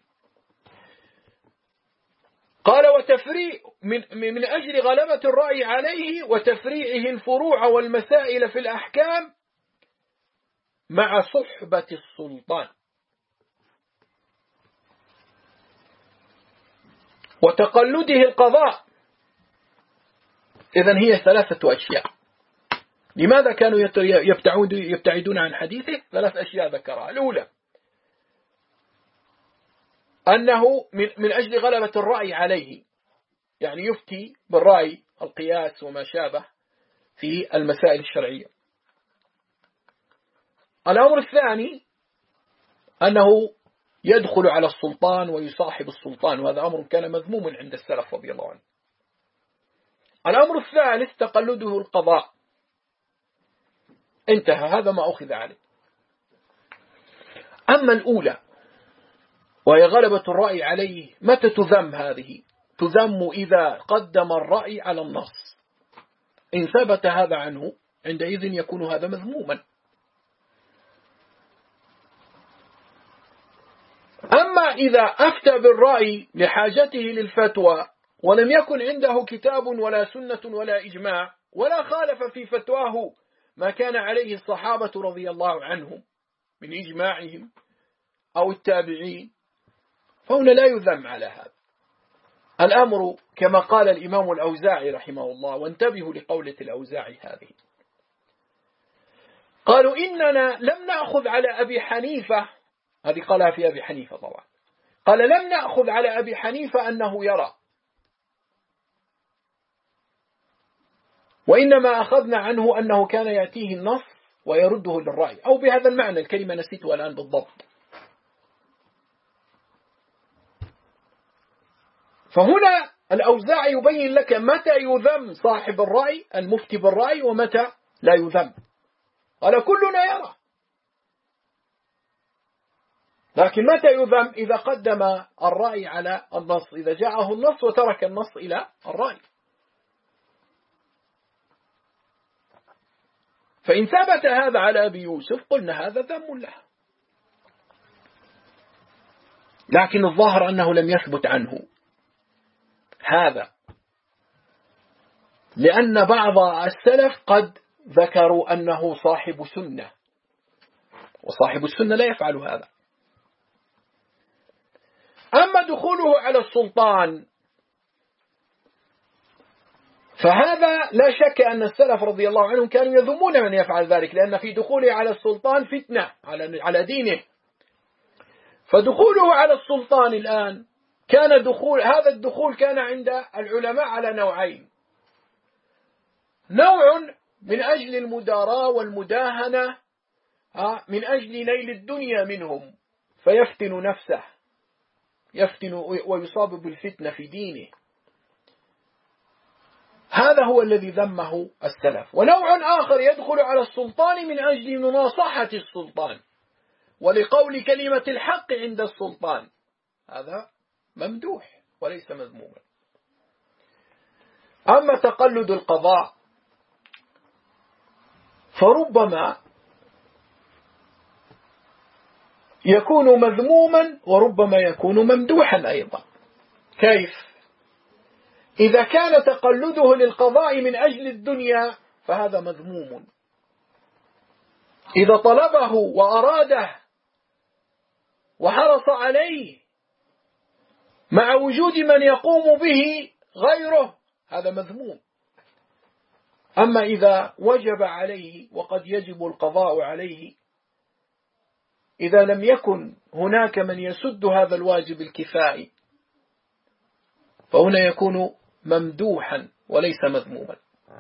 [SPEAKER 1] قال: من أجل غلبة الرأي عليه وتفريعه الفروع والمسائل في الأحكام مع صحبة السلطان وتقلده القضاء. إذن هي 3 أشياء. لماذا كانوا يبتعدون عن حديثه؟ 3 أشياء ذكرها. الأولى أنه من أجل غلبة الرأي عليه، يعني يفتي بالرأي القياس وما شابه في المسائل الشرعية. الأمر الثاني أنه يدخل على السلطان ويصاحب السلطان، وهذا أمر كان مذموم عند السلف رضي الله عنه. الأمر الثالث تقلده القضاء. انتهى، هذا ما أخذ عليه. أما الأولى وهي غلبة الرأي عليه، متى تذم هذه؟ تذم إذا قدم الرأي على النص. إن ثبت هذا عنه عندئذ يكون هذا مذموما. أما إذا أفتى بالرأي لحاجته للفتوى ولم يكن عنده كتاب ولا سنة ولا إجماع، ولا خالف في فتواه ما كان عليه الصحابة رضي الله عنهم من إجماعهم أو التابعين، فهنا لا يذم على هذا. الأمر كما قال الإمام الأوزاعي رحمه الله، وانتبهوا لقولة الأوزاعي هذه، قالوا: إننا لم نأخذ على أبي حنيفة، هذه قالها في أبي حنيفة طبعا، قال: لم نأخذ على أبي حنيفة أنه يرى، وإنما أخذنا عنه أنه كان يأتيه النص ويرده للرأي، أو بهذا المعنى، الكلمة نسيتها الآن بالضبط. فهنا الأوزاعي يبين لك متى يذم صاحب الرأي المفتي بالرأي ومتى لا يذم. قال: كلنا يرى، لكن متى يذم؟ إذا قدم الرأي على النص، إذا جاءه النص وترك النص إلى الرأي. فإن ثبت هذا على أبي يوسف قلنا هذا ذم له، لكن الظاهر أنه لم يثبت عنه هذا، لأن بعض السلف قد ذكروا أنه صاحب سنة، وصاحب السنة لا يفعل هذا. أما دخوله على السلطان فهذا لا شك أن السلف رضي الله عنهم كانوا يذمون من يفعل ذلك، لأن في دخوله على السلطان فتنة على دينه. فدخوله على السلطان الآن كان هذا الدخول كان عند العلماء على نوعين: نوع من أجل المداراة والمداهنة، من أجل نيل الدنيا منهم، فيفتن نفسه، يفتن ويصاب بالفتنة في دينه، هذا هو الذي ذمه السلف. ونوع آخر يدخل على السلطان من أجل مناصحة السلطان ولقول كلمة الحق عند السلطان، هذا ممدوح وليس مذموما. أما تقلد القضاء فربما يكون مذموما وربما يكون ممدوحا أيضا. كيف؟ إذا كان تقلده للقضاء من أجل الدنيا فهذا مذموم. إذا طلبه وأراده وحرص عليه مع وجود من يقوم به غيره هذا مذموم. أما إذا وجب عليه وقد يجب القضاء عليه، إذا لم يكن هناك من يسد هذا الواجب الكفائي فهنا يكون ممدوحا وليس مذموما.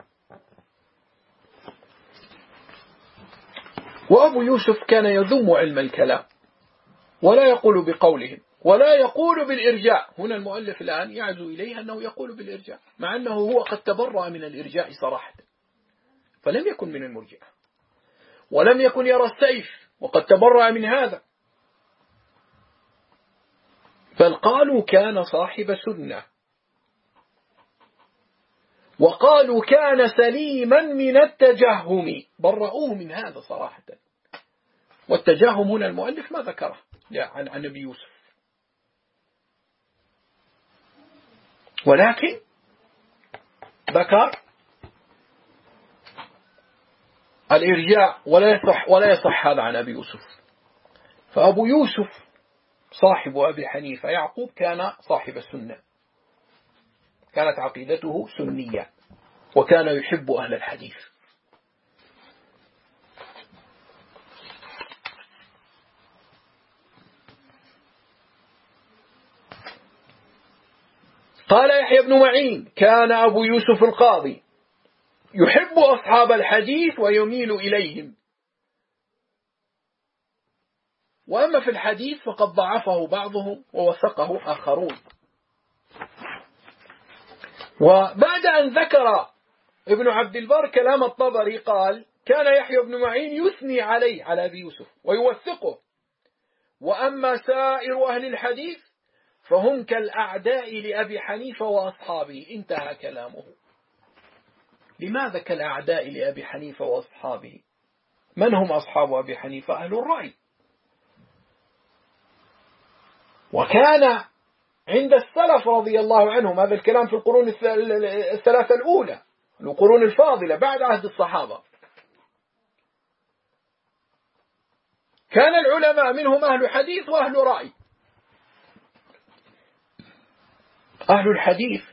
[SPEAKER 1] وأبو يوسف كان يذم علم الكلام ولا يقول بقولهم ولا يقول بالإرجاء. هنا المؤلف الآن يعزو إليه أنه يقول بالإرجاء مع أنه هو قد تبرأ من الإرجاء صراحة، فلم يكن من المرجئة ولم يكن يرى السيف وقد تبرأ من هذا، بل قالوا كان صاحب سنة وقالوا كان سليما من التجهم، برؤوه من هذا صراحة. والتجهم هنا المؤلف ما ذكره عن أبي يوسف، ولكن ذكر الإرجاء ولا يصح هذا عن أبي يوسف. فأبو يوسف صاحب أبي حنيفة يعقوب كان صاحب السنة، كانت عقيدته سنية وكان يحب أهل الحديث. قال يحيى بن معين كان أبو يوسف القاضي يحب أصحاب الحديث ويميل إليهم، وأما في الحديث فقد ضعفه بعضهم ووثقه آخرون. وبعد أن ذكر ابن عبد البر كلام الطبري قال كان يحيى بن معين يثني عليه على أبي يوسف ويوثقه، وأما سائر أهل الحديث فهم كالأعداء لأبي حنيفة وأصحابه. انتهى كلامه. لماذا كالأعداء لأبي حنيفة وأصحابه؟ من هم أصحاب أبي حنيفة؟ أهل الرأي. وكان عند السلف رضي الله عنهم، هذا الكلام في القرون الثلاثة الأولى، القرون الفاضلة بعد عهد الصحابة، كان العلماء منهم أهل حديث وأهل رأي. أهل الحديث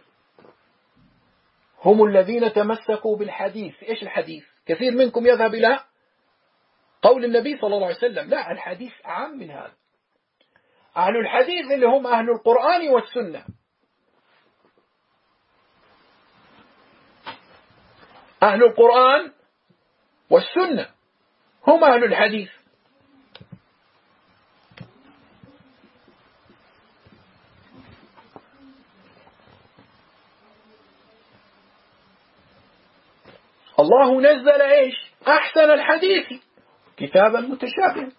[SPEAKER 1] هم الذين تمسكوا بالحديث. إيش الحديث؟ كثير منكم يذهب إلى قول النبي صلى الله عليه وسلم، لا، الحديث أعم من هذا. أهل الحديث اللي هم أهل القرآن والسنة. أهل القرآن والسنة هم أهل الحديث. الله نزل إيش؟ أحسن الحديث كتابا متشابها.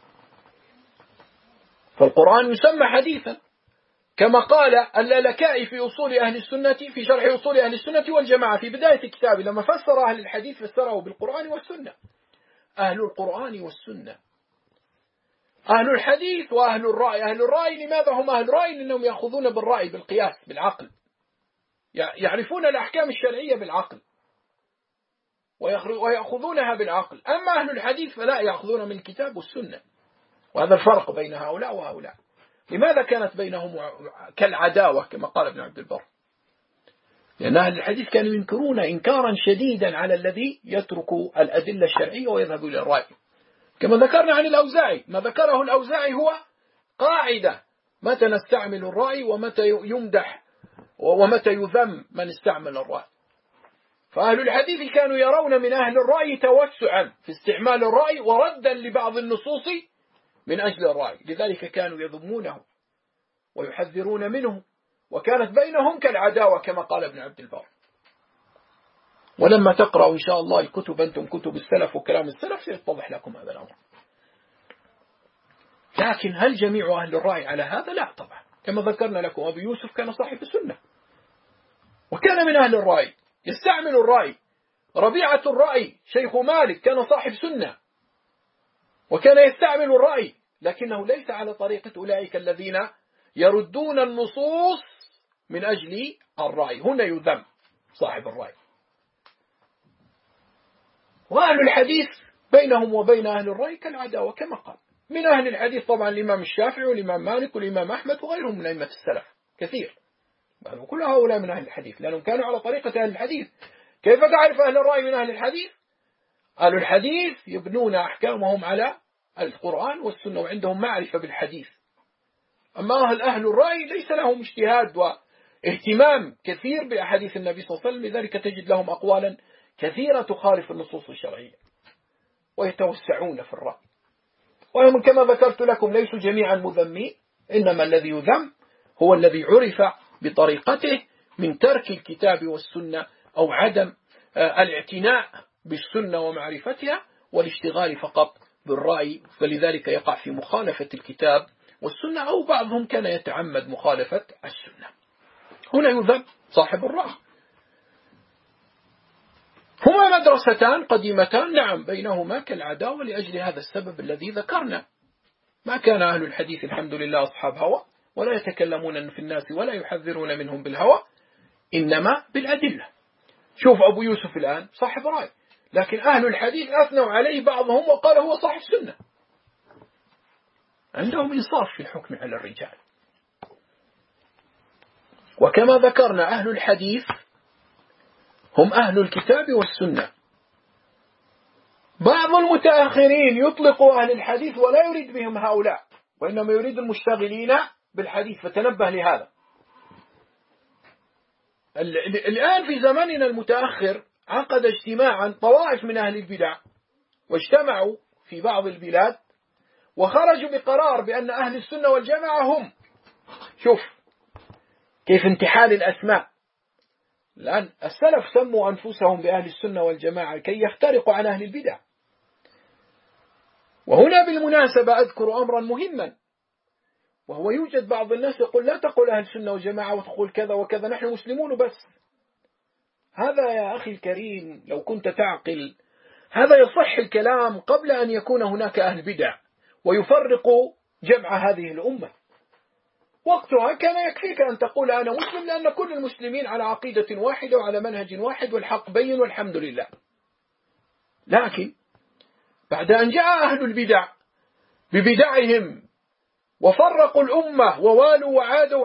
[SPEAKER 1] فالقرآن يسمى حديثا، كما قال اللالكائي في أصول أهل السنة في شرح أصول أهل السنة والجماعة في بداية الكتاب لما فسر أهل الحديث فسره بالقرآن والسنة. أهل القرآن والسنة، أهل الحديث وأهل الرأي. أهل الرأي لماذا هم أهل الرأي؟ لأنهم يأخذون بالرأي، بالقياس، بالعقل، يعرفون الأحكام الشرعية بالعقل ويأخذونها بالعقل. أما أهل الحديث فلا، يأخذون من الكتاب والسنة. وهذا الفرق بين هؤلاء وهؤلاء. لماذا كانت بينهم كالعداوة كما قال ابن عبد البر؟ لأن أهل الحديث كانوا ينكرون إنكارا شديدا على الذي يترك الأدلة الشرعية ويذهب إلى الرأي، كما ذكرنا عن الأوزاعي. ما ذكره الأوزاعي هو قاعدة، متى نستعمل الرأي ومتى يمدح ومتى يذم من استعمل الرأي. فأهل الحديث كانوا يرون من أهل الرأي توسعا في استعمال الرأي وردا لبعض النصوص من أجل الرأي، لذلك كانوا يذمونه ويحذرون منه، وكانت بينهم كالعداوة كما قال ابن عبد البر. ولما تقرأوا إن شاء الله الكتب أنتم كتب السلف وكلام السلف سيتضح لكم هذا الأمر. لكن هل جميع أهل الرأي على هذا؟ لا طبعا. كما ذكرنا لكم أبو يوسف كان صاحب سنة وكان من أهل الرأي يستعمل الرأي. ربيعة الرأي شيخ مالك كان صاحب سنة وكان يستعمل الرأي، لكنه ليس على طريقة أولئك الذين يردون النصوص من أجل الرأي. هنا يذم صاحب الرأي. وأهل الحديث بينهم وبين أهل الرأي كالعداوة كما قال. من أهل الحديث طبعا الإمام الشافعي والإمام مالك والإمام أحمد وغيرهم من أئمة السلف كثير، كل هؤلاء من أهل الحديث لأنهم كانوا على طريقة أهل الحديث. كيف تعرف أهل الرأي من أهل الحديث؟ أهل الحديث يبنون أحكامهم على القرآن والسنة وعندهم معرفة بالحديث. أما أهل الرأي ليس لهم اجتهاد واهتمام كثير بأحاديث النبي صلى الله عليه وسلم، لذلك تجد لهم أقوالا كثيرة تخالف النصوص الشرعية ويتوسعون في الرأي. وهم كما ذكرت لكم ليسوا جميعا مذمين، إنما الذي يذم هو الذي عرف بطريقته من ترك الكتاب والسنة أو عدم الاعتناء بالسنة ومعرفتها والاشتغال فقط بالرأي، فلذلك يقع في مخالفة الكتاب والسنة، أو بعضهم كان يتعمد مخالفة السنة. هنا يذم صاحب الرأي. هما مدرستان قديمتان نعم بينهما كالعداوة لأجل هذا السبب الذي ذكرنا. ما كان أهل الحديث الحمد لله أصحاب هوى ولا يتكلمون في الناس ولا يحذرون منهم بالهوى، إنما بالأدلة. شوف أبو يوسف الآن صاحب رأي، لكن أهل الحديث أثنوا عليه بعضهم وقال هو صاحب سنة. عندهم إنصاف في الحكم على الرجال. وكما ذكرنا أهل الحديث هم أهل الكتاب والسنة. بعض المتأخرين يطلق أهل الحديث ولا يريد بهم هؤلاء، وإنما يريد المشتغلين بالحديث، فتنبه لهذا. الآن في زمننا المتأخر عقد اجتماعا طوائف من أهل البدع واجتمعوا في بعض البلاد وخرجوا بقرار بأن أهل السنة والجماعة هم، شوف كيف انتحال الأسماء. الآن السلف سموا أنفسهم بأهل السنة والجماعة كي يفترقوا عن أهل البدع. وهنا بالمناسبة أذكر أمرا مهما، وهو يوجد بعض الناس يقول لا تقول أهل السنة والجماعة وتقول كذا وكذا، نحن مسلمون بس. هذا يا أخي الكريم لو كنت تعقل هذا يصح الكلام قبل أن يكون هناك أهل بدع ويفرق جمع هذه الأمة. وقتها كان يكفيك أن تقول أنا مسلم، لأن كل المسلمين على عقيدة واحدة وعلى منهج واحد والحق بين والحمد لله. لكن بعد أن جاء أهل البدع ببدعهم وفرقوا الأمة ووالوا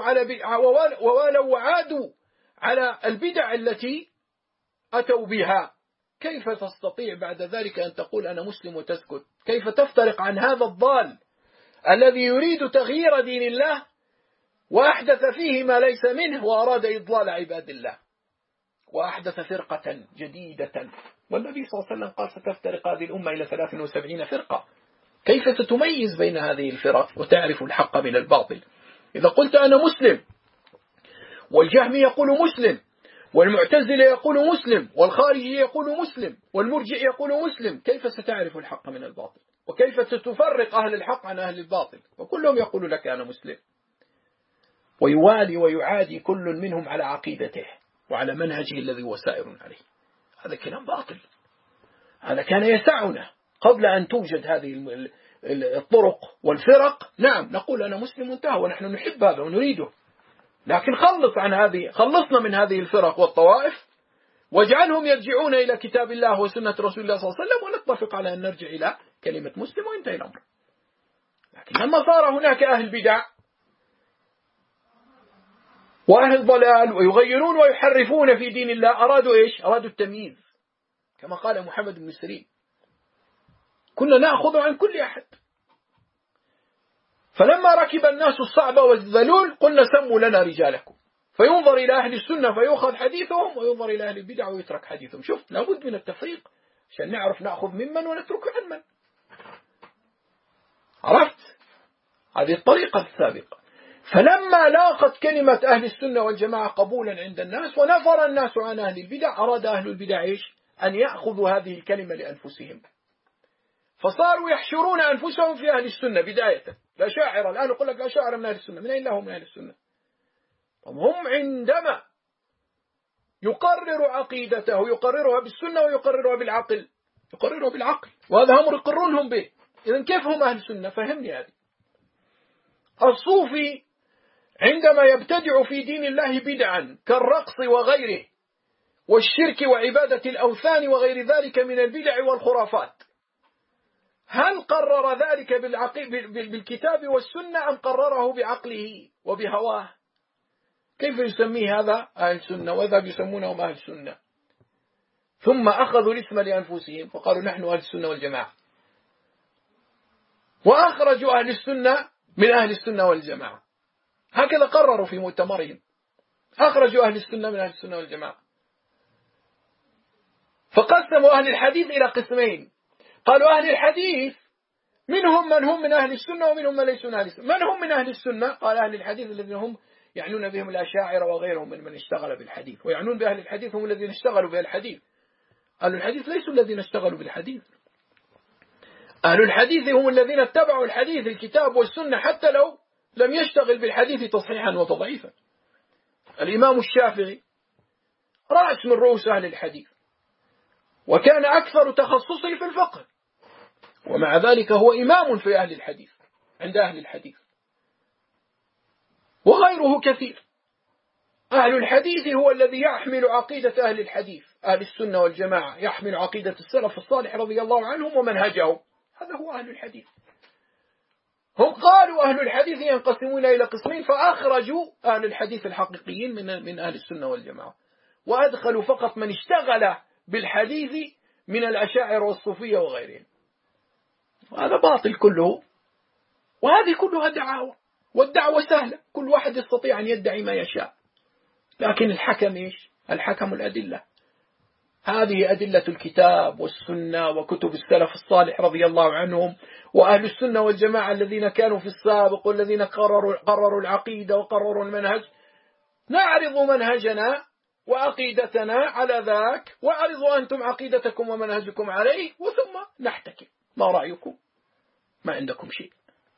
[SPEAKER 1] وعادوا على البدع التي أتوا بها، كيف تستطيع بعد ذلك أن تقول أنا مسلم وتسكت؟ كيف تفترق عن هذا الضال الذي يريد تغيير دين الله وأحدث فيه ما ليس منه وأراد إضلال عباد الله وأحدث فرقة جديدة؟ والنبي صلى الله عليه وسلم قال ستفترق هذه الأمة إلى 73 فرقة. كيف ستميز بين هذه الفرق وتعرف الحق من الباطل؟ إذا قلت أنا مسلم والجهمي يقول مسلم والمعتزلة يقول مسلم والخارجي يقول مسلم والمرجئ يقول مسلم، كيف ستعرف الحق من الباطل؟ وكيف ستفرق أهل الحق عن أهل الباطل؟ وكلهم يقول لك أنا مسلم، ويوالي ويعادي كل منهم على عقيدته وعلى منهجه الذي هو سائر عليه. هذا كلام باطل. هذا كان يسعنا قبل أن توجد هذه الطرق والفرق. نعم نقول أنا مسلم انتهى، ونحن نحب هذا ونريده، لكن خلصنا من هذه الفرق والطوائف واجعلهم يرجعون إلى كتاب الله وسنة رسول الله صلى الله عليه وسلم، ونتفق على أن نرجع إلى كلمة مسلم وينتهي الأمر. لكن لما صار هناك أهل بدع وأهل ضلال ويغيرون ويحرفون في دين الله، أرادوا إيش؟ أرادوا التمييز، كما قال محمد بن سيرين كنا نأخذ عن كل أحد. فلما ركب الناس الصعب والذلول قلنا سموا لنا رجالكم، فينظر إلى أهل السنة فيؤخذ حديثهم وينظر إلى أهل البدع ويترك حديثهم. شوف لابد من التفريق عشان نعرف نأخذ ممن ونترك عن من. عرفت؟ هذه الطريقة السابقة. فلما لاقت كلمة أهل السنة والجماعة قبولا عند الناس ونفر الناس عن أهل البدع، أراد أهل البدع إيش؟ أن يأخذوا هذه الكلمة لأنفسهم، فصاروا يحشرون أنفسهم في أهل السنة بداية، الأشاعرة الآن يقول لك الأشاعرة من أهل السنة، من أين لهم من أهل السنة؟ هم عندما يقرر عقيدته يقررها بالسنة ويقررها بالعقل، يقررها بالعقل، وهذا أمر يقرونهم به. إذن كيف هم أهل السنة؟ فهمني هذه. الصوفي عندما يبتدع في دين الله بدعا كالرقص وغيره والشرك وعبادة الأوثان وغير ذلك من البدع والخرافات، هل قرر ذلك بالكتاب والسنة أم قرره بعقله وبهواه؟ كيف يسميه هذا أهل السنة؟ وإذا يسمونهم أهل السنة، ثم أخذوا الاسم لأنفسهم فقالوا نحن أهل السنة والجماعة، وأخرجوا أهل السنة من أهل السنة والجماعة. هكذا قرروا في مؤتمرهم، أخرجوا أهل السنة من أهل السنة والجماعة. فقسموا أهل الحديث إلى قسمين، قالوا أهل الحديث منهم من هم من أهل السنة ومنهم من ليسوا من أهل السنة. من هم من أهل السنة؟ قال أهل الحديث الذين هم يعنون بهم الأشاعرة وغيرهم من اشتغل بالحديث، ويعنون بأهل الحديث هم الذين اشتغلوا بالحديث. أهل الحديث ليسوا الذين اشتغلوا بالحديث، أهل الحديث هم الذين اتبعوا الحديث الكتاب والسنة حتى لو لم يشتغل بالحديث تصحيحا وتضعيفا. الإمام الشافعي رأس من رؤوس أهل الحديث، وكان أكثر تخصصه في الفقه، ومع ذلك هو إمام في أهل الحديث عند أهل الحديث، وغيره كثير. أهل الحديث هو الذي يحمل عقيدة أهل الحديث، أهل السنة والجماعة، يحمل عقيدة السلف الصالح رضي الله عنهم ومنهجهم، هذا هو أهل الحديث. هم قالوا أهل الحديث ينقسمون إلى قسمين، فأخرجوا أهل الحديث الحقيقيين من أهل السنة والجماعة، وأدخلوا فقط من اشتغل بالحديث من الأشاعرة والصوفية وغيرهم. وهذا باطل كله، وهذه كلها دعاوى، والدعوة سهلة، كل واحد يستطيع أن يدعي ما يشاء، لكن الحكم إيش؟ الحكم الأدلة. هذه أدلة الكتاب والسنة وكتب السلف الصالح رضي الله عنهم، وأهل السنة والجماعة الذين كانوا في السابق والذين قرروا العقيدة وقرروا المنهج. نعرض منهجنا وعقيدتنا على ذاك، وأعرضوا أنتم عقيدتكم ومنهجكم عليه، وثم نحتكم. ما رأيكم؟ ما عندكم شيء.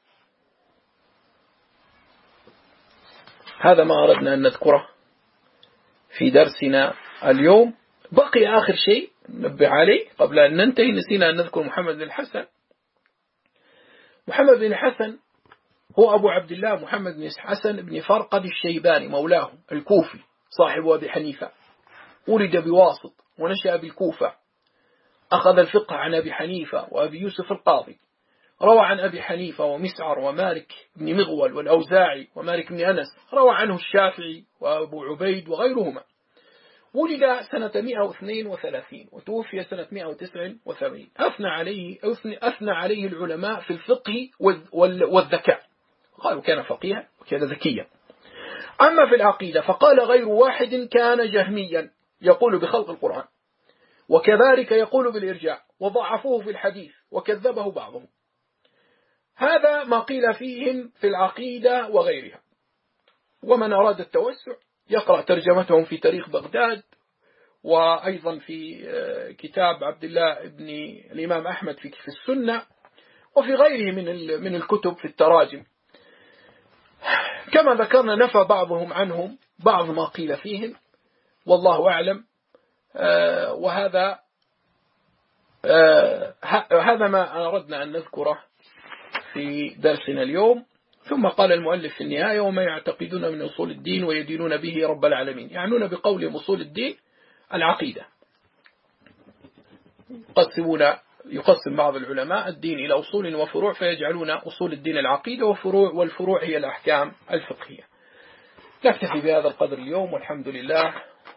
[SPEAKER 1] هذا ما أردنا أن نذكره في درسنا اليوم. بقي آخر شيء نبه عليه قبل أن ننتهي، نسينا أن نذكر محمد بن الحسن. محمد بن الحسن هو أبو عبد الله محمد بن الحسن بن فرقد الشيباني مولاه الكوفي صاحب أبي حنيفة. ولد بواسط ونشأ بالكوفة، أخذ الفقه عن أبي حنيفة وأبي يوسف القاضي، روى عن أبي حنيفة ومسعر ومالك بن مغول والأوزاعي ومالك بن أنس، روى عنه الشافعي وأبو عبيد وغيرهما. ولد سنة 132 وتوفي سنة 189. أثنى عليه العلماء في الفقه والذكاء، قالوا كان فقيها وكان ذكيا. أما في العقيدة فقال غير واحد كان جهميا يقول بخلق القرآن، وكذلك يقول بالإرجاع، وضعفوه في الحديث وكذبه بعضهم. هذا ما قيل فيهم في العقيدة وغيرها. ومن أراد التوسع يقرأ ترجمتهم في تاريخ بغداد، وأيضا في كتاب عبد الله بن الإمام أحمد في السنة، وفي غيره من الكتب في التراجم. كما ذكرنا نفى بعضهم عنهم بعض ما قيل فيهم، والله أعلم. وهذا ما أردنا أن نذكره في درسنا اليوم. ثم قال المؤلف في النهاية: وما يعتقدون من أصول الدين ويدينون به رب العالمين، يعنون بقول أصول الدين العقيدة. يقسم بعض العلماء الدين إلى أصول وفروع، فيجعلون أصول الدين العقيدة والفروع هي الأحكام الفقهية. نكتفي بهذا القدر اليوم، والحمد لله.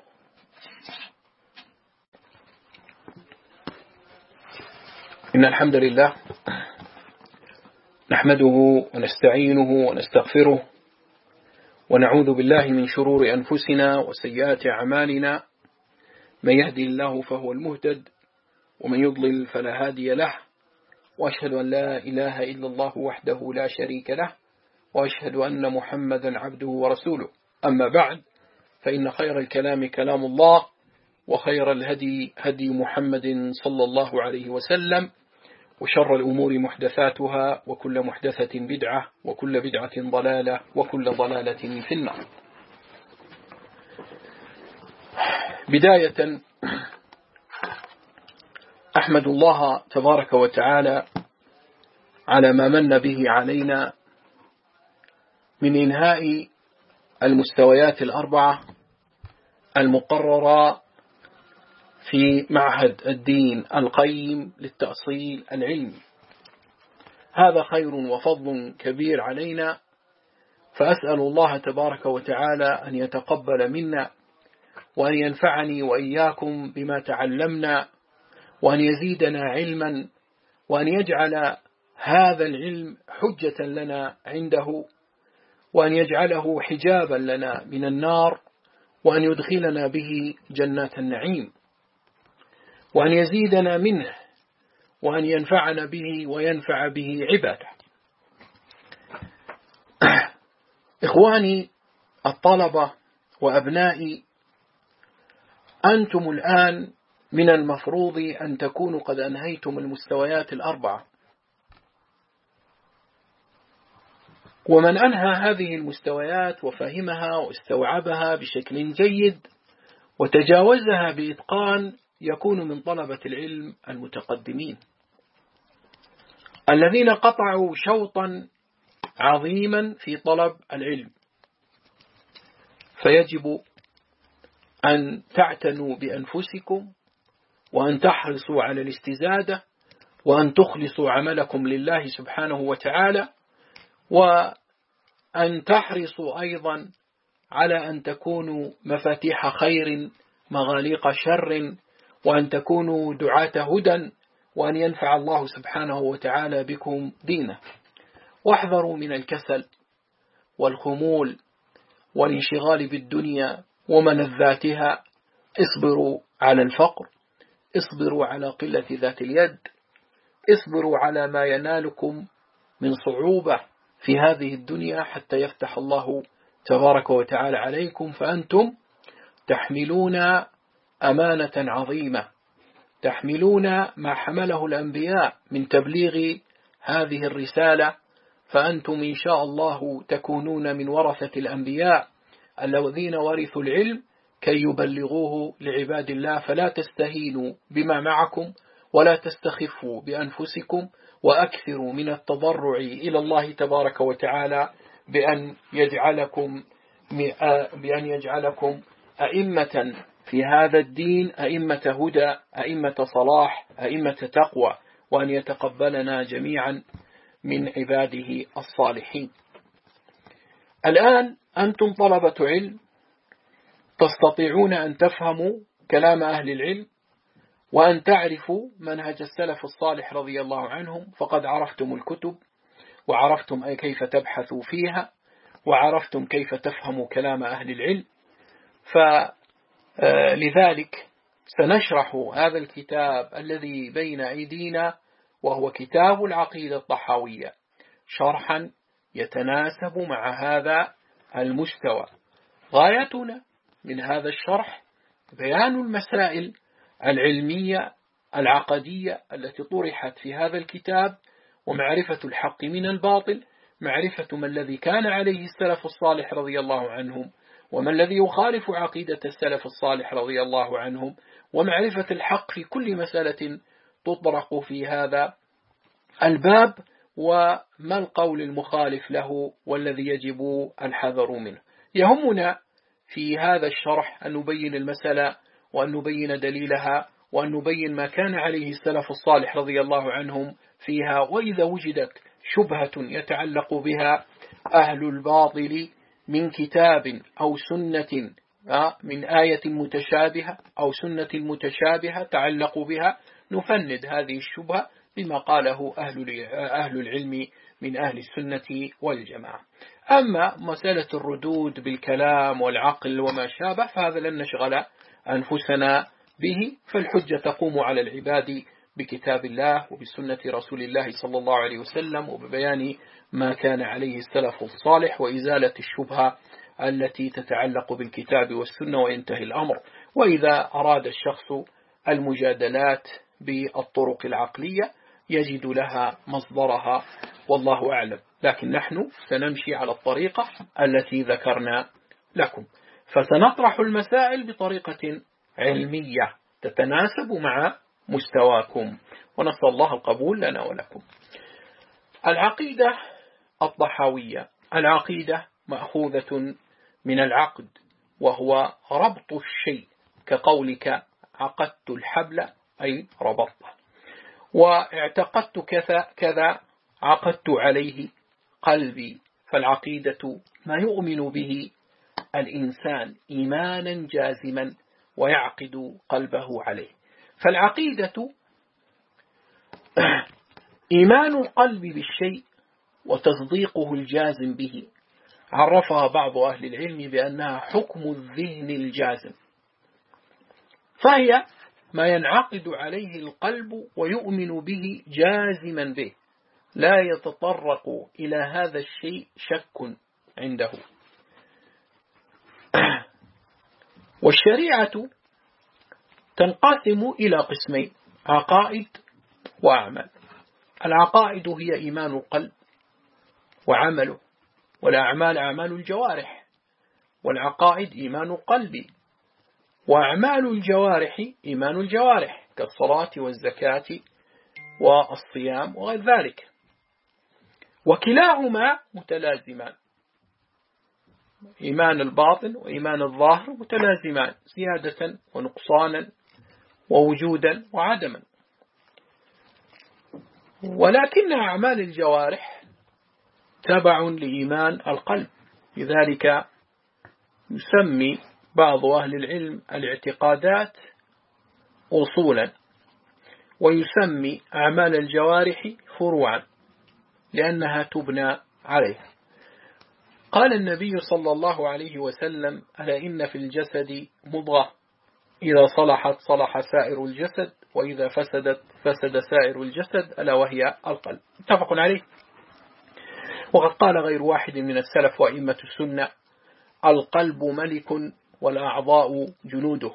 [SPEAKER 1] إن الحمد لله نحمده ونستعينه ونستغفره، ونعوذ بالله من شرور أنفسنا وسيئات أعمالنا. من يهدي الله فهو المهتد، ومن يضلل فلا هادي له. وأشهد أن لا إله إلا الله وحده لا شريك له، وأشهد أن محمدا عبده ورسوله. أما بعد، فإن خير الكلام كلام الله، وخير الهدي هدي محمد صلى الله عليه وسلم، وشر الأمور محدثاتها وكل محدثة بدعة وكل بدعة ضلالة وكل ضلالة في النار. بداية أحمد الله تبارك وتعالى على ما من به علينا من إنهاء المستويات الأربعة المقررة في معهد الدين القيم للتأصيل العلمي. هذا خير وفضل كبير علينا، فأسأل الله تبارك وتعالى أن يتقبل منا وأن ينفعني وإياكم بما تعلمنا، وأن يزيدنا علما، وأن يجعل هذا العلم حجة لنا عنده، وأن يجعله حجابا لنا من النار، وأن يدخلنا به جنات النعيم، وأن يزيدنا منه، وأن ينفعنا به وينفع به عباده. إخواني الطلبة وأبنائي، أنتم الآن من المفروض أن تكونوا قد أنهيتم المستويات الأربعة، ومن أنهى هذه المستويات وفهمها واستوعبها بشكل جيد وتجاوزها بإتقان يكون من طلبة العلم المتقدمين الذين قطعوا شوطا عظيما في طلب العلم. فيجب أن تعتنوا بأنفسكم، وأن تحرصوا على الاستزادة، وأن تخلصوا عملكم لله سبحانه وتعالى، وأن تحرصوا أيضا على أن تكونوا مفاتيح خير مغاليق شر، وأن تكونوا دعاة هدى، وأن ينفع الله سبحانه وتعالى بكم دينه. واحذروا من الكسل والخمول والانشغال بالدنيا وملذاتها. اصبروا على الفقر، اصبروا على قلة ذات اليد، اصبروا على ما ينالكم من صعوبة في هذه الدنيا حتى يفتح الله تبارك وتعالى عليكم، فأنتم تحملون أمانة عظيمة، تحملون ما حمله الأنبياء من تبليغ هذه الرسالة، فأنتم إن شاء الله تكونون من ورثة الأنبياء الذين ورثوا العلم كي يبلغوه لعباد الله. فلا تستهينوا بما معكم ولا تستخفوا بأنفسكم، وأكثروا من التضرع إلى الله تبارك وتعالى بأن يجعلكم أئمة في هذا الدين، أئمة هدى، أئمة صلاح، أئمة تقوى، وأن يتقبلنا جميعا من عباده الصالحين. الآن أنتم طلبة علم تستطيعون أن تفهموا كلام أهل العلم وأن تعرفوا منهج السلف الصالح رضي الله عنهم، فقد عرفتم الكتب وعرفتم كيف تبحثوا فيها وعرفتم كيف تفهموا كلام أهل العلم. فلذلك سنشرح هذا الكتاب الذي بين أيدينا، وهو كتاب العقيدة الطحاوية، شرحا يتناسب مع هذا المستوى. غايتنا من هذا الشرح بيان المسائل العلمية العقدية التي طرحت في هذا الكتاب، ومعرفة الحق من الباطل، معرفة ما الذي كان عليه السلف الصالح رضي الله عنهم، وما الذي يخالف عقيدة السلف الصالح رضي الله عنهم، ومعرفة الحق في كل مسألة تطرق في هذا الباب، وما القول المخالف له والذي يجب الحذر منه. يهمنا في هذا الشرح أن نبين المسألة، وأن نبين دليلها، وأن نبين ما كان عليه السلف الصالح رضي الله عنهم فيها. وإذا وجدت شبهة يتعلق بها أهل الباطل من كتاب أو سنة، من آية متشابهة أو سنة متشابهة تعلق بها، نفند هذه الشبهة بما قاله أهل العلم من أهل السنة والجماعة. أما مسألة الردود بالكلام والعقل وما شابه فهذا لن نشغل أنفسنا به، فالحجة تقوم على العباد بكتاب الله وبسنة رسول الله صلى الله عليه وسلم، وببيان ما كان عليه السلف الصالح، وإزالة الشبهة التي تتعلق بالكتاب والسنة، وينتهي الأمر. وإذا أراد الشخص المجادلات بالطرق العقلية يجد لها مصدرها، والله أعلم. لكن نحن سنمشي على الطريقة التي ذكرنا لكم، فسنطرح المسائل بطريقة علمية تتناسب مع مستواكم، ونسأل الله القبول لنا ولكم. العقيدة الطحاوية. العقيدة مأخوذة من العقد، وهو ربط الشيء، كقولك عقدت الحبل أي ربطته، واعتقدت كذا عقدت عليه قلبي. فالعقيدة ما يؤمن به الإنسان إيمانا جازما ويعقد قلبه عليه. فالعقيدة إيمان القلب بالشيء وتصديقه الجازم به. عرفها بعض أهل العلم بأنها حكم الذهن الجازم، فهي ما ينعقد عليه القلب ويؤمن به جازما به، لا يتطرق إلى هذا الشيء شك عنده. والشريعة تنقسم إلى قسمين: عقائد وأعمال. العقائد هي إيمان القلب وعمله، والأعمال أعمال الجوارح. والعقائد إيمان القلب، وأعمال الجوارح إيمان الجوارح كالصلاة والزكاة والصيام وغير ذلك، وكلاهما متلازمان. إيمان الباطن وإيمان الظاهر متلازمان، زيادة ونقصانا ووجودا وعدما. ولكن أعمال الجوارح تبع لإيمان القلب، لذلك يسمي بعض أهل العلم الاعتقادات أصولا، ويسمي أعمال الجوارح فروعا، لأنها تبنى عليها. قال النبي صلى الله عليه وسلم: ألا إن في الجسد مضغة إذا صلحت صلح سائر الجسد، وإذا فسدت فسد سائر الجسد، ألا وهي القلب. متفق عليه. وقد قال غير واحد من السلف وأئمة السنة: القلب ملك والأعضاء جنوده.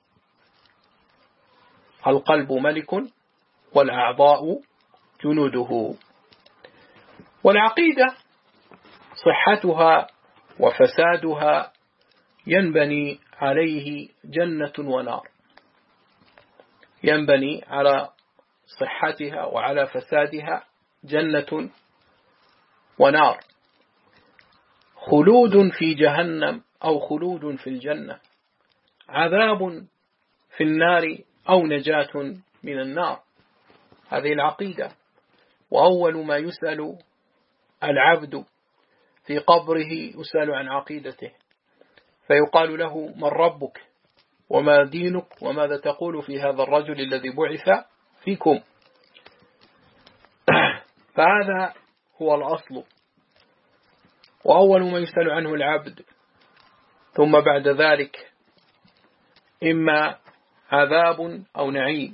[SPEAKER 1] القلب ملك والأعضاء جنوده. والعقيدة صحتها وفسادها ينبني عليه جنة ونار، ينبني على صحتها وعلى فسادها جنة ونار، خلود في جهنم أو خلود في الجنة، عذاب في النار أو نجاة من النار. هذه العقيدة. وأول ما يسأل العبد في قبره يسأل عن عقيدته، فيقال له: من ربك وما دينك وماذا تقول في هذا الرجل الذي بعث فيكم. فهذا هو الأصل، وأول ما يسأل عنه العبد، ثم بعد ذلك إما عذاب أو نعيم.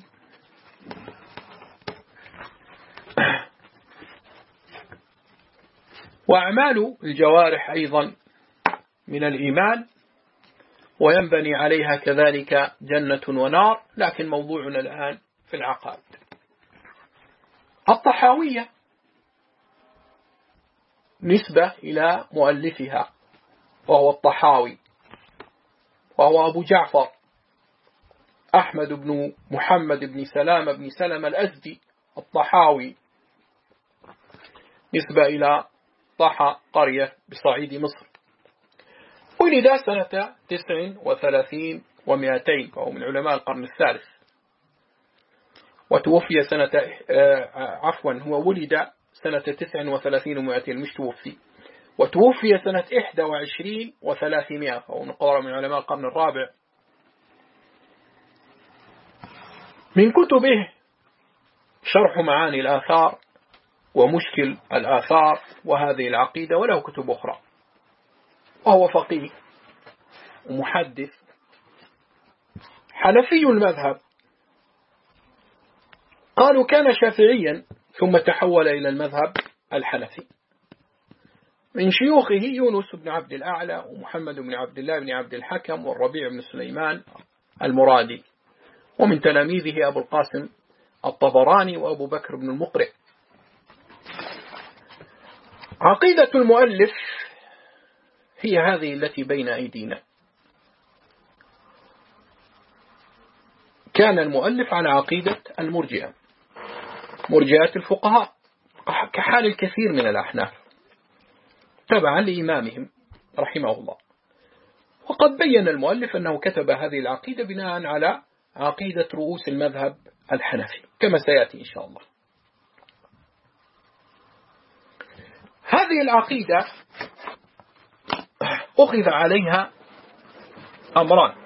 [SPEAKER 1] وأعمال الجوارح أيضا من الإيمان، وينبني عليها كذلك جنة ونار، لكن موضوعنا الآن في العقائد. الطحاوية نسبة إلى مؤلفها، وهو الطحاوي، وهو أبو جعفر أحمد بن محمد بن سلام بن سلم الأزدي الطحاوي، نسبة إلى طحا قرية بصعيد مصر. ولد سنة 39 و200، وهو من علماء القرن الثالث. وتوفي سنة هو ولد سنة 39 و200، مش توفي. وتوفي سنة 21 و300، وهو نقرأ من علماء القرن الرابع. من كتبه شرح معاني الآثار ومشكل الآثار وهذه العقيدة، وله كتب أخرى. وهو فقيه ومحدث حنفي المذهب. قالوا كان شافعيا ثم تحول إلى المذهب الحنفي. من شيوخه يونس بن عبد الأعلى ومحمد بن عبد الله بن عبد الحكم والربيع بن سليمان المرادي. ومن تلاميذه أبو القاسم الطبراني وأبو بكر بن المقرئ. عقيدة المؤلف هي هذه التي بين أيدينا. كان المؤلف على عقيدة المرجئة، مرجئة الفقهاء، كحال الكثير من الأحناف تبعا لإمامهم رحمه الله. وقد بين المؤلف أنه كتب هذه العقيدة بناء على عقيدة رؤوس المذهب الحنفي كما سيأتي إن شاء الله. هذه العقيدة أخذ عليها أمران.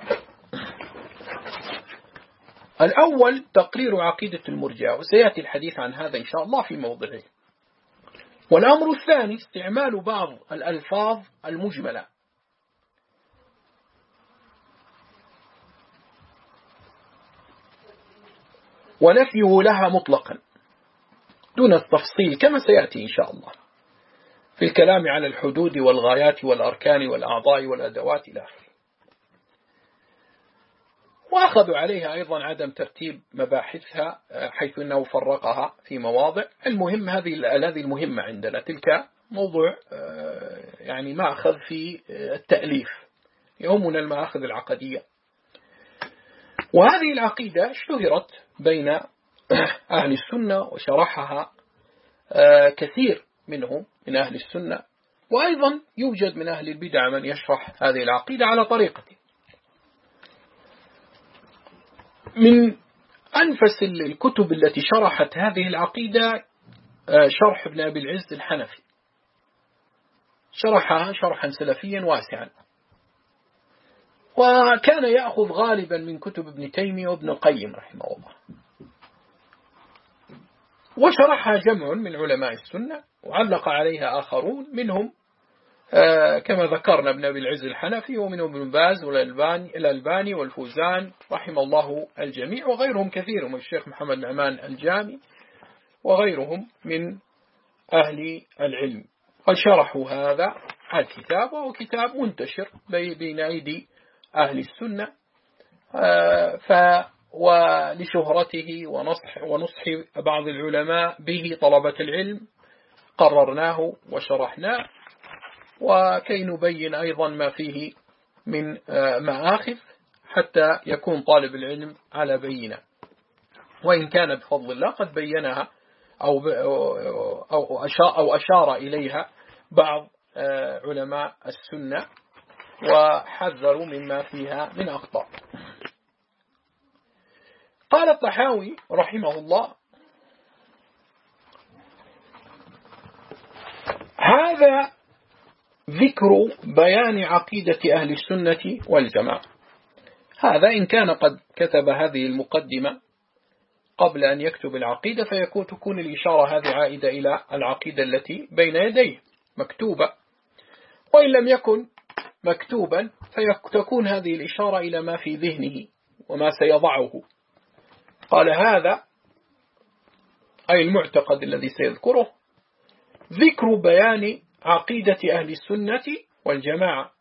[SPEAKER 1] الأول تقرير عقيدة المرجئة، وسيأتي الحديث عن هذا إن شاء الله في موضعه. والأمر الثاني استعمال بعض الألفاظ المجملة ونفيه لها مطلقا دون التفصيل كما سيأتي إن شاء الله في الكلام على الحدود والغايات والأركان والأعضاء والأدوات إلى آخره. وأخذوا عليها أيضا عدم ترتيب مباحثها حيث أنه فرقها في مواضع. المهم هذه المهمة عندنا، تلك موضوع يعني ما أخذ في التأليف، يهمنا المآخذ العقدية. وهذه العقيدة اشتهرت بين أهل السنة وشرحها كثير منهم من أهل السنة، وأيضا يوجد من أهل البدع من يشرح هذه العقيدة على طريقته. من أنفس الكتب التي شرحت هذه العقيدة شرح ابن أبي العز الحنفي، شرحها شرحا سلفيا واسعا، وكان يأخذ غالبا من كتب ابن تيمية وابن القيم رحمه الله. وشرحها جمع من علماء السنة وعلق عليها آخرون، منهم كما ذكرنا ابن أبي العز الحنفي، ومنهم ابن باز والألباني والفوزان رحم الله الجميع، وغيرهم كثير من الشيخ محمد نعمان الجامي وغيرهم من أهل العلم. قد شرحوا هذا الكتاب، وهو كتاب منتشر بين أيدي أهل السنة، ولشهرته ونصح بعض العلماء به طلبة العلم قررناه وشرحناه، وكي نبين أيضا ما فيه من مآخذ حتى يكون طالب العلم على بينة، وإن كان بفضل الله قد بينها أو أشار إليها بعض علماء السنة وحذروا مما فيها من أخطاء. قال الطحاوي رحمه الله: هذا ذكر بيان عقيدة أهل السنة والجماعة. هذا إن كان قد كتب هذه المقدمة قبل أن يكتب العقيدة تكون الإشارة هذه عائدة إلى العقيدة التي بين يديه مكتوبة، وإن لم يكن مكتوبا فتكون هذه الإشارة إلى ما في ذهنه وما سيضعه. قال هذا أي المعتقد الذي سيذكره ذكر بيان عقيدة أهل السنة والجماعة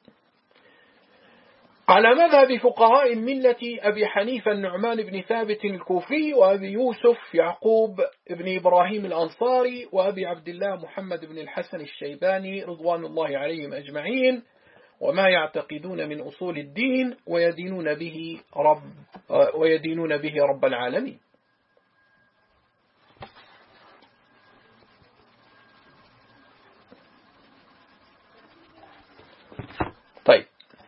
[SPEAKER 1] على مذهب فقهاء الملة أبي حنيفة النعمان بن ثابت الكوفي، وأبي يوسف يعقوب بن إبراهيم الأنصاري، وأبي عبد الله محمد بن الحسن الشيباني رضوان الله عليهم أجمعين، وما يعتقدون من أصول الدين ويدينون به رب العالمين. طيب،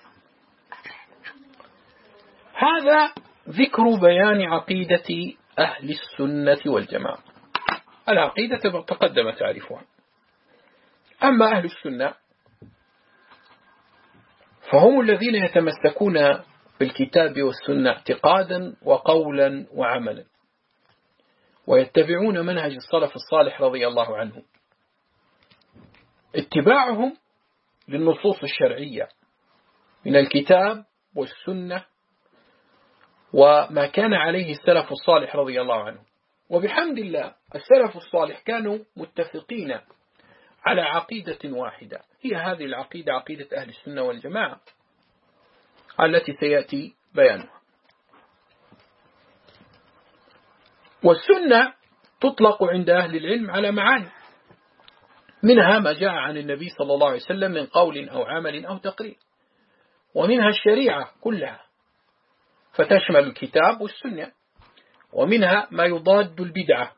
[SPEAKER 1] هذا ذكر بيان عقيدة أهل السنة والجماعة. العقيدة تقدم تعرفها. أما أهل السنة فهم الذين يتمسكون بالكتاب والسنة اعتقادا وقولا وعملا، ويتبعون منهج السلف الصالح رضي الله عنهم. اتباعهم للنصوص الشرعية من الكتاب والسنة وما كان عليه السلف الصالح رضي الله عنه. وبحمد الله السلف الصالح كانوا متفقين على عقيدة واحدة، هي هذه العقيدة، عقيدة أهل السنة والجماعة التي سيأتي بيانها. والسنة تطلق عند أهل العلم على معاني، منها ما جاء عن النبي صلى الله عليه وسلم من قول أو عمل أو تقرير، ومنها الشريعة كلها فتشمل الكتاب والسنة، ومنها ما يضاد البدعة.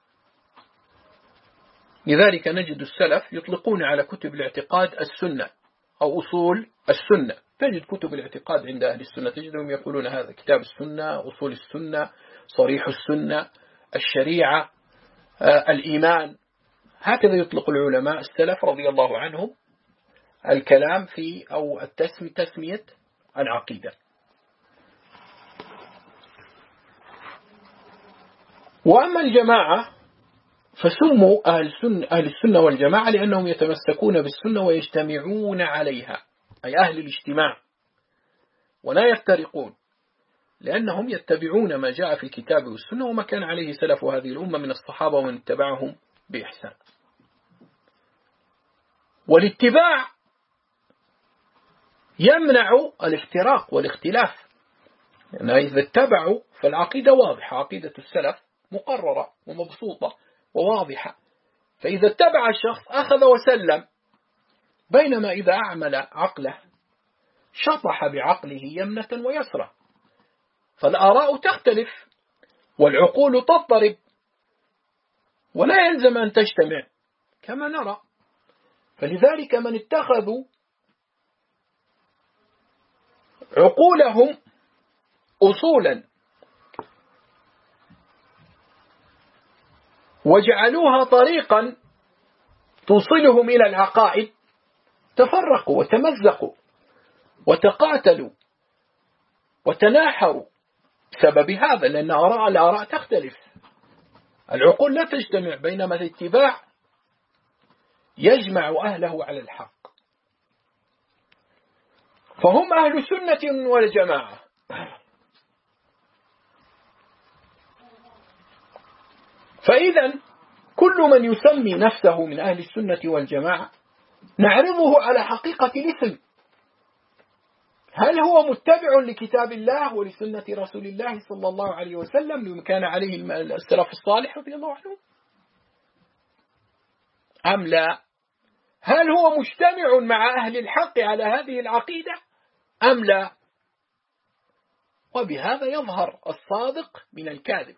[SPEAKER 1] لذلك نجد السلف يطلقون على كتب الاعتقاد السنة أو أصول السنة. تجد كتب الاعتقاد عند أهل السنة تجدهم يقولون هذا كتاب السنة، أصول السنة، صريح السنة، الشريعة، الإيمان. هكذا يطلق العلماء السلف رضي الله عنهم الكلام في أو تسمية العقيدة. وأما الجماعة فسموا أهل السنة والجماعة لأنهم يتمسكون بالسنة ويجتمعون عليها، أي أهل الاجتماع، ولا يفترقون، لأنهم يتبعون ما جاء في الكتاب والسنة وما كان عليه سلف هذه الأمة من الصحابة ومن اتبعهم بإحسان. والاتباع يمنع الافتراق والاختلاف، يعني إذا اتبعوا فالعقيدة واضحة، عقيدة السلف مقررة ومبسوطة وواضحة، فإذا اتبع الشخص أخذ وسلم، بينما إذا أعمل عقله شطح بعقله يمنة ويسرى، فالآراء تختلف والعقول تضطرب ولا يلزم أن تجتمع كما نرى. فلذلك من اتخذوا عقولهم أصولا وجعلوها طريقا توصلهم إلى العقائد تفرقوا وتمزقوا وتقاتلوا وتناحروا بسبب هذا، لأن الآراء تختلف، العقول لا تجتمع، بينما الاتباع يجمع أهله على الحق. فهم أهل السنة والجماعة. فإذا كل من يسمي نفسه من أهل السنة والجماعة نعرضه على حقيقة الاسم، هل هو متبع لكتاب الله ولسنة رسول الله صلى الله عليه وسلم لما كان عليه السلف الصالح رضي الله عنهم أم لا؟ هل هو مجتمع مع أهل الحق على هذه العقيدة أم لا؟ وبهذا يظهر الصادق من الكاذب.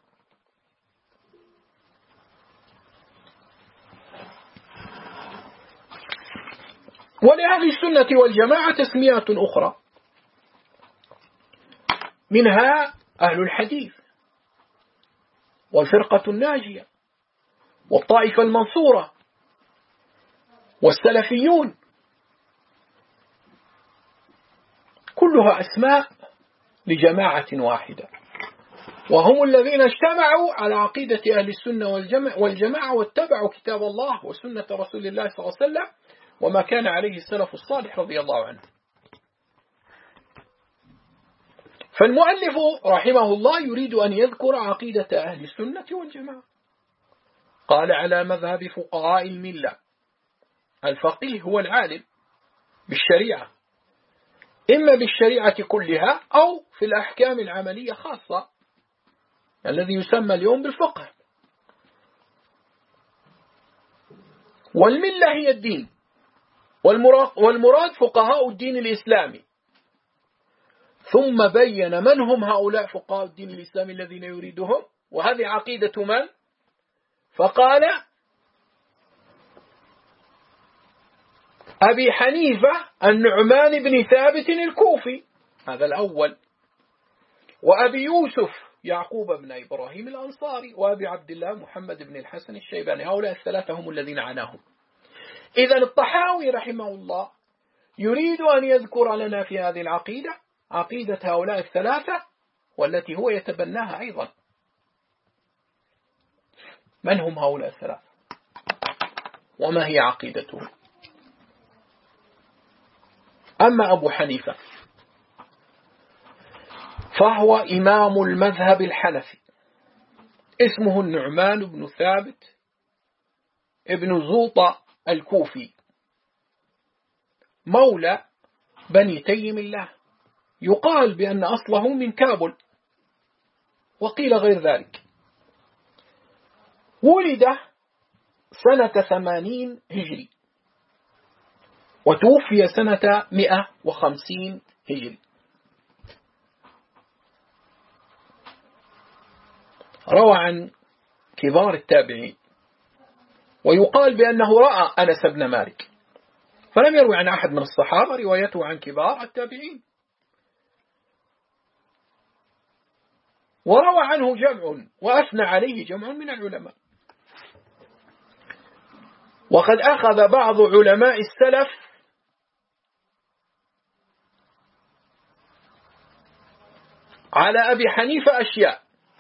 [SPEAKER 1] ولأهل السنة والجماعة تسميات أخرى، منها أهل الحديث والفرقة الناجية والطائفة المنصورة والسلفيون، كلها أسماء لجماعة واحدة، وهم الذين اجتمعوا على عقيدة أهل السنة والجماعة واتبعوا كتاب الله وسنة رسول الله صلى الله عليه وسلم وما كان عليه السلف الصالح رضي الله عنه. فالمؤلف رحمه الله يريد أن يذكر عقيدة أهل السنة والجماعة. قال على مذهب فقهاء الملة، الفقيه هو العالم بالشريعة، إما بالشريعة كلها أو في الأحكام العملية خاصة الذي يسمى اليوم بالفقه. والملة هي الدين، والمراد فقهاء الدين الإسلامي. ثم بين من هم هؤلاء فقهاء الدين الإسلامي الذين يريدهم، وهذه عقيدة من؟ فقال أبي حنيفة النعمان بن ثابت الكوفي، هذا الأول، وأبي يوسف يعقوب بن إبراهيم الأنصاري، وأبي عبد الله محمد بن الحسن الشيباني. هؤلاء الثلاثة هم الذين عناهم. إذن الطحاوي رحمه الله يريد أن يذكر لنا في هذه العقيدة عقيدة هؤلاء الثلاثة والتي هو يتبناها أيضا. من هم هؤلاء الثلاثة وما هي عقيدتهم؟ أما أبو حنيفة فهو إمام المذهب الحنفي، اسمه النعمان بن ثابت ابن زوطة الكوفي، مولى بني تيم الله، يقال بأن أصله من كابل وقيل غير ذلك. ولد سنة 80 هجري وتوفي سنة 150 هجري. روى عن كبار التابعين، ويقال بأنه رأى أنس بن مالك، فلم يروي عن أحد من الصحابة، روايته عن كبار التابعين. وروى عنه جمع وأثنى عليه جمع من العلماء. وقد أخذ بعض علماء السلف على أبي حنيفة أشياء،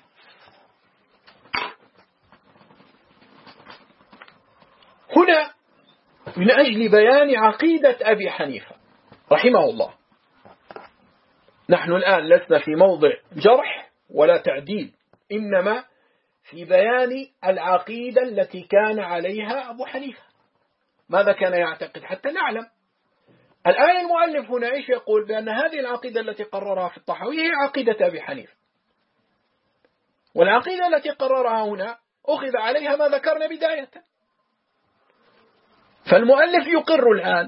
[SPEAKER 1] هنا من أجل بيان عقيدة أبي حنيفة رحمه الله. نحن الآن لسنا في موضع جرح ولا تعديل، إنما في بيان العقيدة التي كان عليها أبو حنيفة، ماذا كان يعتقد حتى نعلم. الآن المؤلف هنا إيش يقول؟ بأن هذه العقيدة التي قررها في الطحاوية هي عقيدة أبي حنيفة، والعقيدة التي قررها هنا أخذ عليها ما ذكرنا بداية. فالمؤلف يقر الآن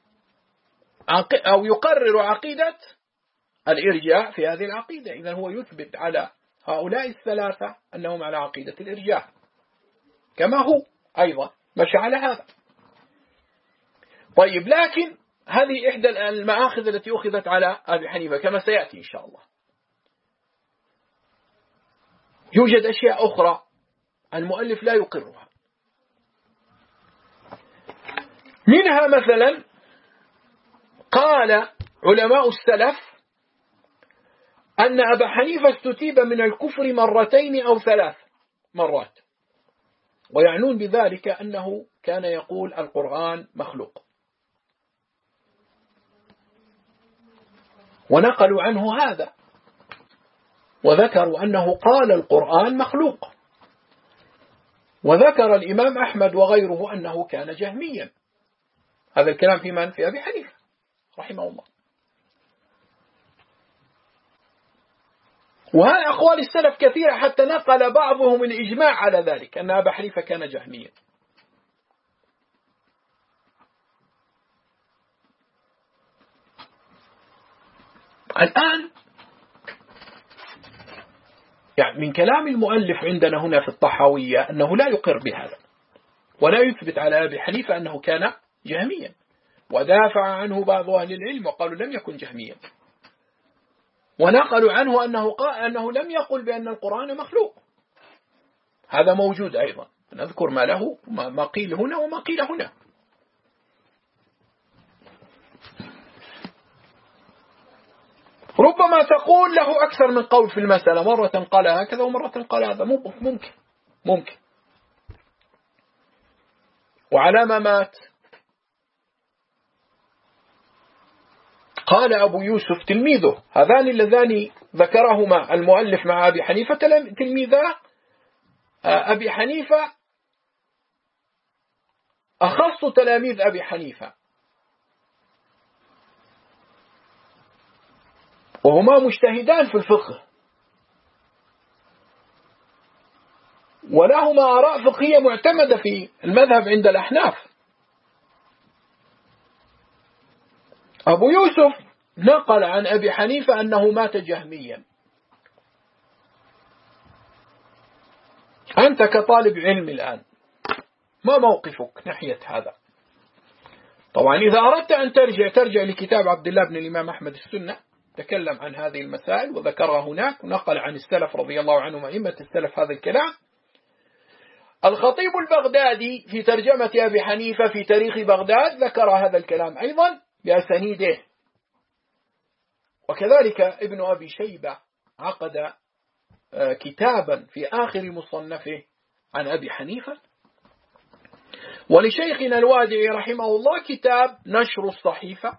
[SPEAKER 1] أو يقرر عقيدة الإرجاء في هذه العقيدة. إذن هو يثبت على هؤلاء الثلاثة أنهم على عقيدة الإرجاء، كما هو أيضا مشى على هذا. طيب، لكن هذه إحدى المآخذ التي أخذت على أبي حنيفة كما سيأتي إن شاء الله. يوجد أشياء أخرى المؤلف لا يقرها، منها مثلا قال علماء السلف أن أبا حنيفة استتيب من الكفر مرتين أو 3 مرات، ويعنون بذلك أنه كان يقول القرآن مخلوق، ونقلوا عنه هذا وذكروا أنه قال القرآن مخلوق. وذكر الإمام أحمد وغيره أنه كان جهميا. هذا الكلام في من؟ في أبي حنيفة رحمه الله. وهذه أقوال السلف كثيرة، حتى نقل بعضهم الإجماع على ذلك أن أبا حنيفة كان جهميا. الآن يعني من كلام المؤلف عندنا هنا في الطحاوية أنه لا يقر بهذا، ولا يثبت على أبي حنيفة أنه كان جهميا، ودافع عنه بعض أهل العلم وقالوا لم يكن جهميا، ونقلوا عنه أنه لم يقل بأن القرآن مخلوق. هذا موجود أيضا، نذكر ما له ما قيل هنا وما قيل هنا. ربما تقول له أكثر من قول في المسألة، مرة قال هكذا ومرة قال هذا، ممكن. وعلى ما مات قال أبو يوسف تلميذه، هذان اللذان ذكرهما المؤلف مع أبي حنيفة تلميذا أبي حنيفة، أخص تلاميذ أبي حنيفة، وهما مجتهدان في الفقه، ولهما آراء فقهية معتمدة في المذهب عند الأحناف. أبو يوسف نقل عن أبي حنيفة أنه مات جهميا. أنت كطالب علم الآن ما موقفك ناحية هذا؟ طبعا إذا أردت أن ترجع لكتاب عبد الله بن الإمام أحمد السنة، تكلم عن هذه المسائل وذكرها هناك، ونقل عن السلف رضي الله عنهم أئمة السلف هذا الكلام. الخطيب البغدادي في ترجمة أبي حنيفة في تاريخ بغداد ذكر هذا الكلام أيضا بأسانيده. وكذلك ابن أبي شيبة عقد كتابا في آخر مصنفه عن أبي حنيفة. ولشيخنا الوادعي رحمه الله كتاب نشر الصحيفة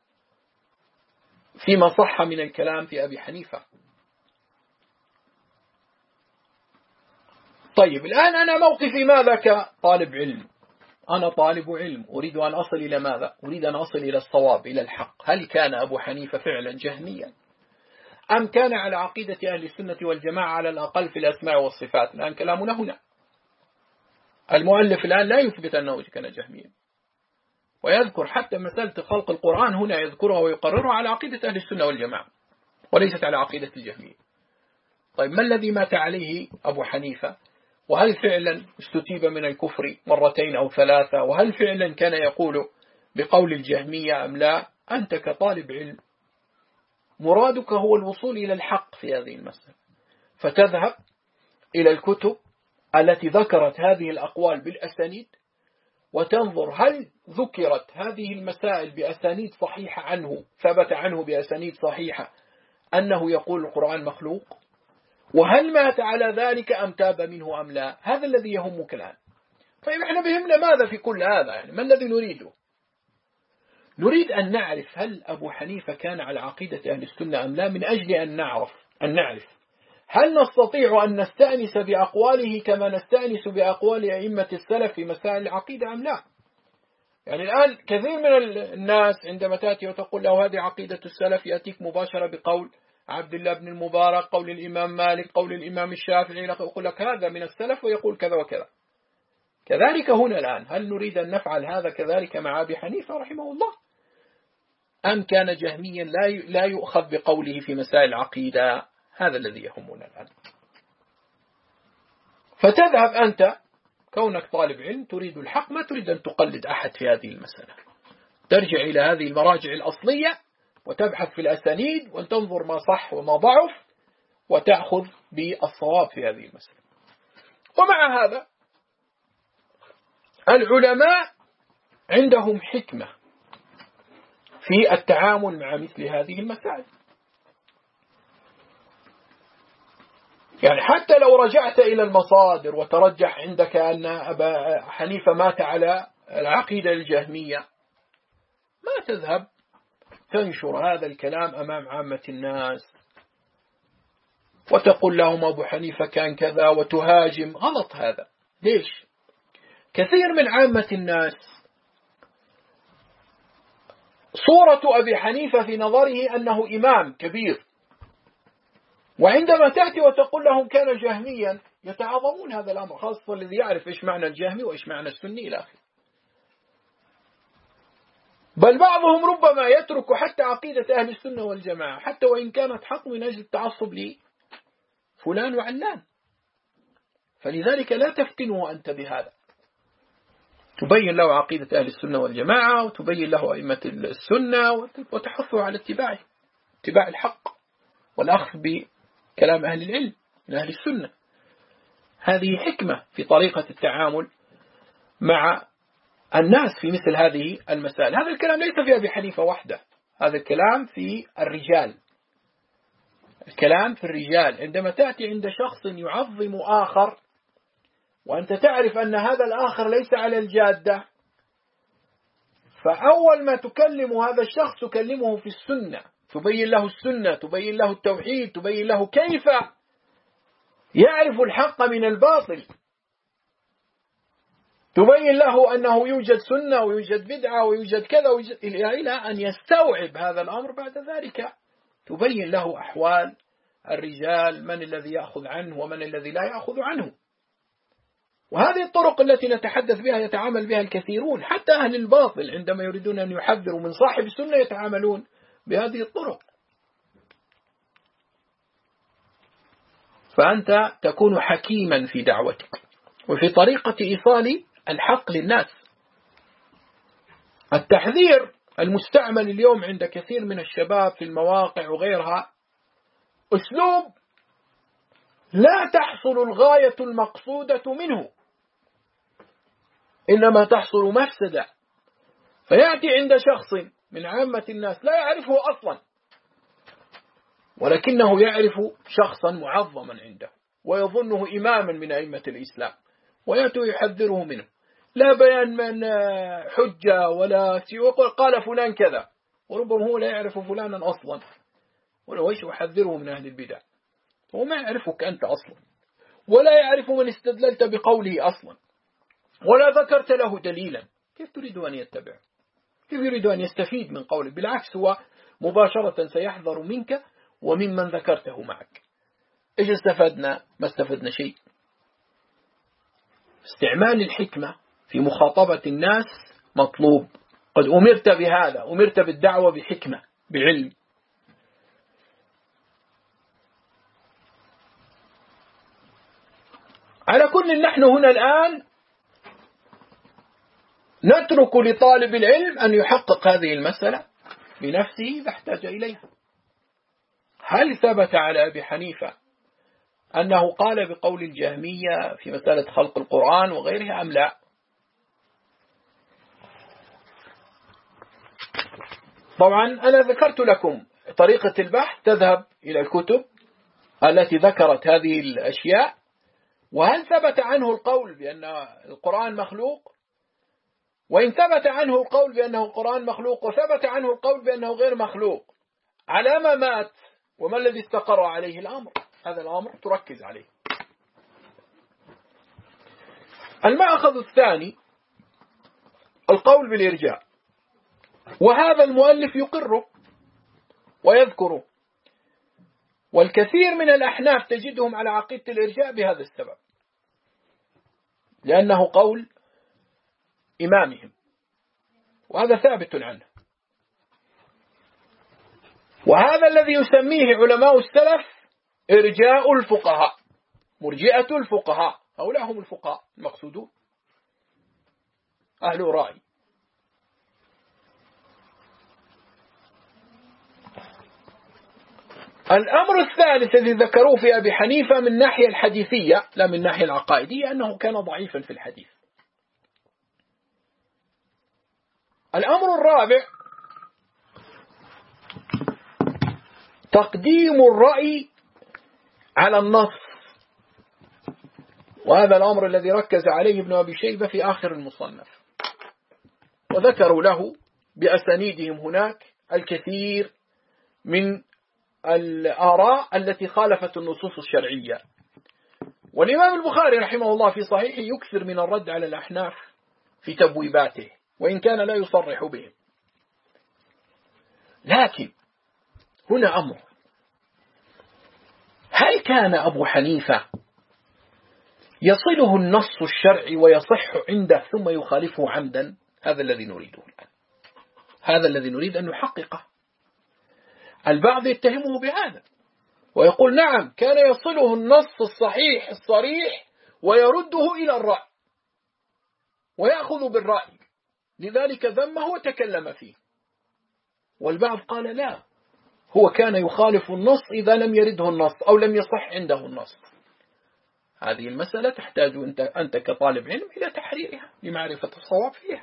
[SPEAKER 1] فيما صح من الكلام في أبي حنيفة. طيب، الآن أنا موقفي ماذا كطالب علم؟ أنا طالب علم، أريد أن أصل إلى ماذا؟ أريد أن أصل إلى الصواب، إلى الحق. هل كان أبو حنيفة فعلا جهميا، أم كان على عقيدة أهل السنة والجماعة على الأقل في الأسماء والصفات؟ الآن كلامنا هنا. المؤلف الآن لا يثبت أنه كان جهميا، ويذكر حتى مسألة خلق القرآن هنا يذكرها ويقررها على عقيدة أهل السنة والجماعة وليست على عقيدة الجهمية. طيب ما الذي مات عليه أبو حنيفة؟ وهل فعلا استتيب من الكفر مرتين أو ثلاثة؟ وهل فعلا كان يقول بقول الجهمية أم لا؟ أنت كطالب علم مرادك هو الوصول إلى الحق في هذه المسألة، فتذهب إلى الكتب التي ذكرت هذه الأقوال بالأسانيد وتنظر هل ذكرت هذه المسائل بأسانيد صحيحة عنه، ثبت عنه بأسانيد صحيحة أنه يقول القرآن مخلوق، وهل مات على ذلك أم تاب منه أم لا. هذا الذي يهمك الآن. طيب احنا بهمنا ماذا في كل هذا؟ يعني ما الذي نريده؟ نريد أن نعرف هل أبو حنيفة كان على عقيدة أهل السنة أم لا، من أجل أن نعرف هل نستطيع أن نستأنس بأقواله كما نستأنس بأقوال أئمة السلف في مسائل العقيدة أم لا. يعني الآن كثير من الناس عندما تأتي وتقول له هذه عقيدة السلف يأتيك مباشرة بقول عبد الله بن المبارك، قول الإمام مالك، قول الإمام الشافعي، يقول لك هذا من السلف ويقول كذا وكذا. كذلك هنا الآن هل نريد أن نفعل هذا كذلك مع أبي حنيفة رحمه الله، أم كان جهميا لا يؤخذ بقوله في مسائل العقيدة؟ هذا الذي يهمنا الآن. فتذهب أنت كونك طالب علم تريد الحق، ما تريد أن تقلد أحد في هذه المسألة، ترجع إلى هذه المراجع الأصلية وتبحث في الأسانيد وتنظر ما صح وما ضعف وتأخذ بالصواب في هذه المسألة. ومع هذا العلماء عندهم حكمة في التعامل مع مثل هذه المسائل. يعني حتى لو رجعت إلى المصادر وترجح عندك أن أبا حنيفة مات على العقيدة الجهمية، ما تذهب تنشر هذا الكلام أمام عامة الناس وتقول لهم أبو حنيفة كان كذا وتهاجم. غلط هذا. ليش؟ كثير من عامة الناس صورة أبي حنيفة في نظره أنه إمام كبير، وعندما تأتي وتقول لهم كان جهميا يتعاظمون هذا الأمر، خاصة الذي يعرف إيش معنى الجهمي وإيش معنى السني إلى آخره. بل بعضهم ربما يترك حتى عقيدة أهل السنة والجماعة حتى وإن كانت حق من أجل التعصب لفلان وعلان. فلذلك لا تفتنه أنت بهذا، تبين له عقيدة أهل السنة والجماعة وتبين له أئمة السنة وتحثه على اتباع الحق والأخذ بكلام أهل العلم من أهل السنة. هذه حكمة في طريقة التعامل مع الناس في مثل هذه المسائل. هذا الكلام ليس في أبي حنيفة وحده، هذا الكلام في الرجال. الكلام في الرجال عندما تأتي عند شخص يعظم آخر وأنت تعرف أن هذا الآخر ليس على الجادة، فأول ما تكلم هذا الشخص تكلمه في السنة، تبين له السنة، تبين له التوحيد، تبين له كيف يعرف الحق من الباطل، تبين له أنه يوجد سنة ويوجد بدعة ويوجد كذا إلى أن يستوعب هذا الأمر. بعد ذلك تبين له أحوال الرجال، من الذي يأخذ عنه ومن الذي لا يأخذ عنه. وهذه الطرق التي نتحدث بها يتعامل بها الكثيرون، حتى أهل الباطل عندما يريدون أن يحذروا من صاحب السنة يتعاملون بهذه الطرق. فأنت تكون حكيما في دعوتك وفي طريقة إيصال الحق للناس. التحذير المستعمل اليوم عند كثير من الشباب في المواقع وغيرها أسلوب لا تحصل الغاية المقصودة منه، إنما تحصل مفسدة. فيأتي عند شخص من عامة الناس لا يعرفه أصلا، ولكنه يعرف شخصا معظما عنده ويظنه إماما من أئمة الإسلام، ويأتي يحذره منه، لا بيان من حجة ولا قال فلان كذا، وربما هو لا يعرف فلانا أصلا، ولو إيش يحذره من أهل البدع، هو ما يعرفك أنت أصلا، ولا يعرف من استدللت بقوله أصلا، ولا ذكرت له دليلا. كيف تريد أن يتبع؟ كيف يريد أن يستفيد من قولك؟ بالعكس هو مباشرة سيحذر منك وممن ذكرته معك. إيش استفدنا؟ ما استفدنا شيء. استعمال الحكمة في مخاطبة الناس مطلوب. قد أمرت بهذا، أمرت بالدعوة بحكمة بعلم. على كل نحن هنا الآن نترك لطالب العلم أن يحقق هذه المسألة بنفسه إذا احتاج إليها. هل ثبت على أبي حنيفة أنه قال بقول الجهمية في مسألة خلق القرآن وغيرها أم لا؟ طبعا أنا ذكرت لكم طريقة البحث، تذهب إلى الكتب التي ذكرت هذه الأشياء، وهل ثبت عنه القول بأن القرآن مخلوق؟ وإن ثبت عنه القول بأنه القرآن مخلوق وثبت عنه القول بأنه غير مخلوق، على ما مات وما الذي استقر عليه الأمر؟ هذا الأمر تركز عليه. المأخذ الثاني القول بالإرجاء، وهذا المؤلف يقره ويذكره، والكثير من الأحناف تجدهم على عقيدة الإرجاء بهذا السبب، لأنه قول إمامهم، وهذا ثابت عنه. وهذا الذي يسميه علماء السلف إرجاء الفقهاء، مرجئة الفقهاء، هؤلاء هم الفقهاء المقصودون، أهل رأي. الأمر الثالث الذي ذكروه في أبي حنيفة من الناحية الحديثية لا من الناحية العقائدية أنه كان ضعيفا في الحديث. الأمر الرابع تقديم الرأي على النص، وهذا الأمر الذي ركز عليه ابن أبي شيبة في آخر المصنف، وذكروا له بأسانيدهم هناك الكثير من الآراء التي خالفت النصوص الشرعية. والإمام البخاري رحمه الله في صحيحه يكثر من الرد على الأحناف في تبويباته، وإن كان لا يصرح بهم. لكن هنا أمر، هل كان أبو حنيفة يصله النص الشرعي ويصح عنده ثم يخالفه عمدا؟ هذا الذي نريده الآن، هذا الذي نريد أن نحققه. البعض يتهمه بهذا ويقول نعم كان يصله النص الصحيح الصريح ويرده إلى الرأي ويأخذ بالرأي، لذلك ذمه وتكلم فيه. والبعض قال لا، هو كان يخالف النص إذا لم يرده النص أو لم يصح عنده النص. هذه المسألة تحتاج أنت كطالب علم إلى تحريرها لمعرفة الصواب فيها.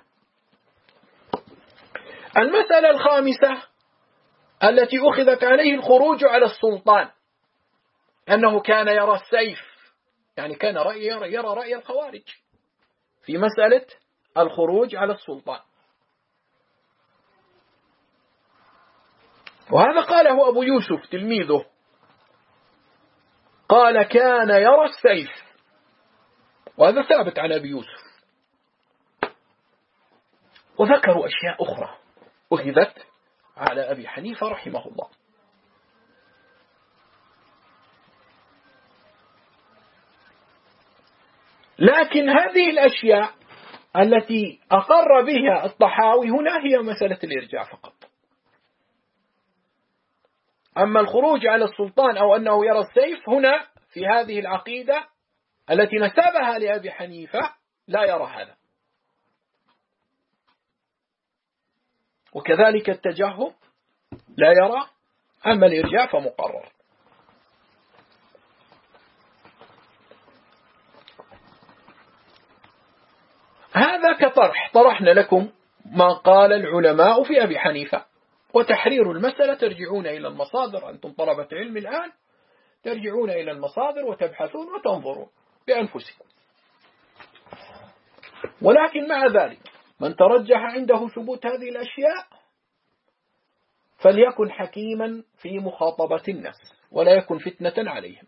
[SPEAKER 1] المسألة الخامسة التي أخذت عليه الخروج على السلطان، أنه كان يرى السيف، يعني كان يرى رأي الخوارج في مسألة الخروج على السلطان. وهذا قاله أبو يوسف تلميذه، قال كان يرى السيف، وهذا ثابت عن أبي يوسف. وذكروا أشياء أخرى أخذت على أبي حنيفة رحمه الله. لكن هذه الأشياء التي أقر بها الطحاوي هنا هي مسألة الإرجاع فقط. أما الخروج على السلطان أو أنه يرى السيف هنا في هذه العقيدة التي نسبها لأبي حنيفة لا يرى هذا. وكذلك التجهم لا يرى، أما الإرجاع فمقرر. هذا كطرح، طرحنا لكم ما قال العلماء في أبي حنيفة، وتحرير المسألة ترجعون إلى المصادر. أنتم طلبة علم الآن ترجعون إلى المصادر وتبحثون وتنظرون بأنفسكم. ولكن مع ذلك من ترجح عنده ثبوت هذه الأشياء فليكن حكيما في مخاطبة الناس ولا يكن فتنة عليهم.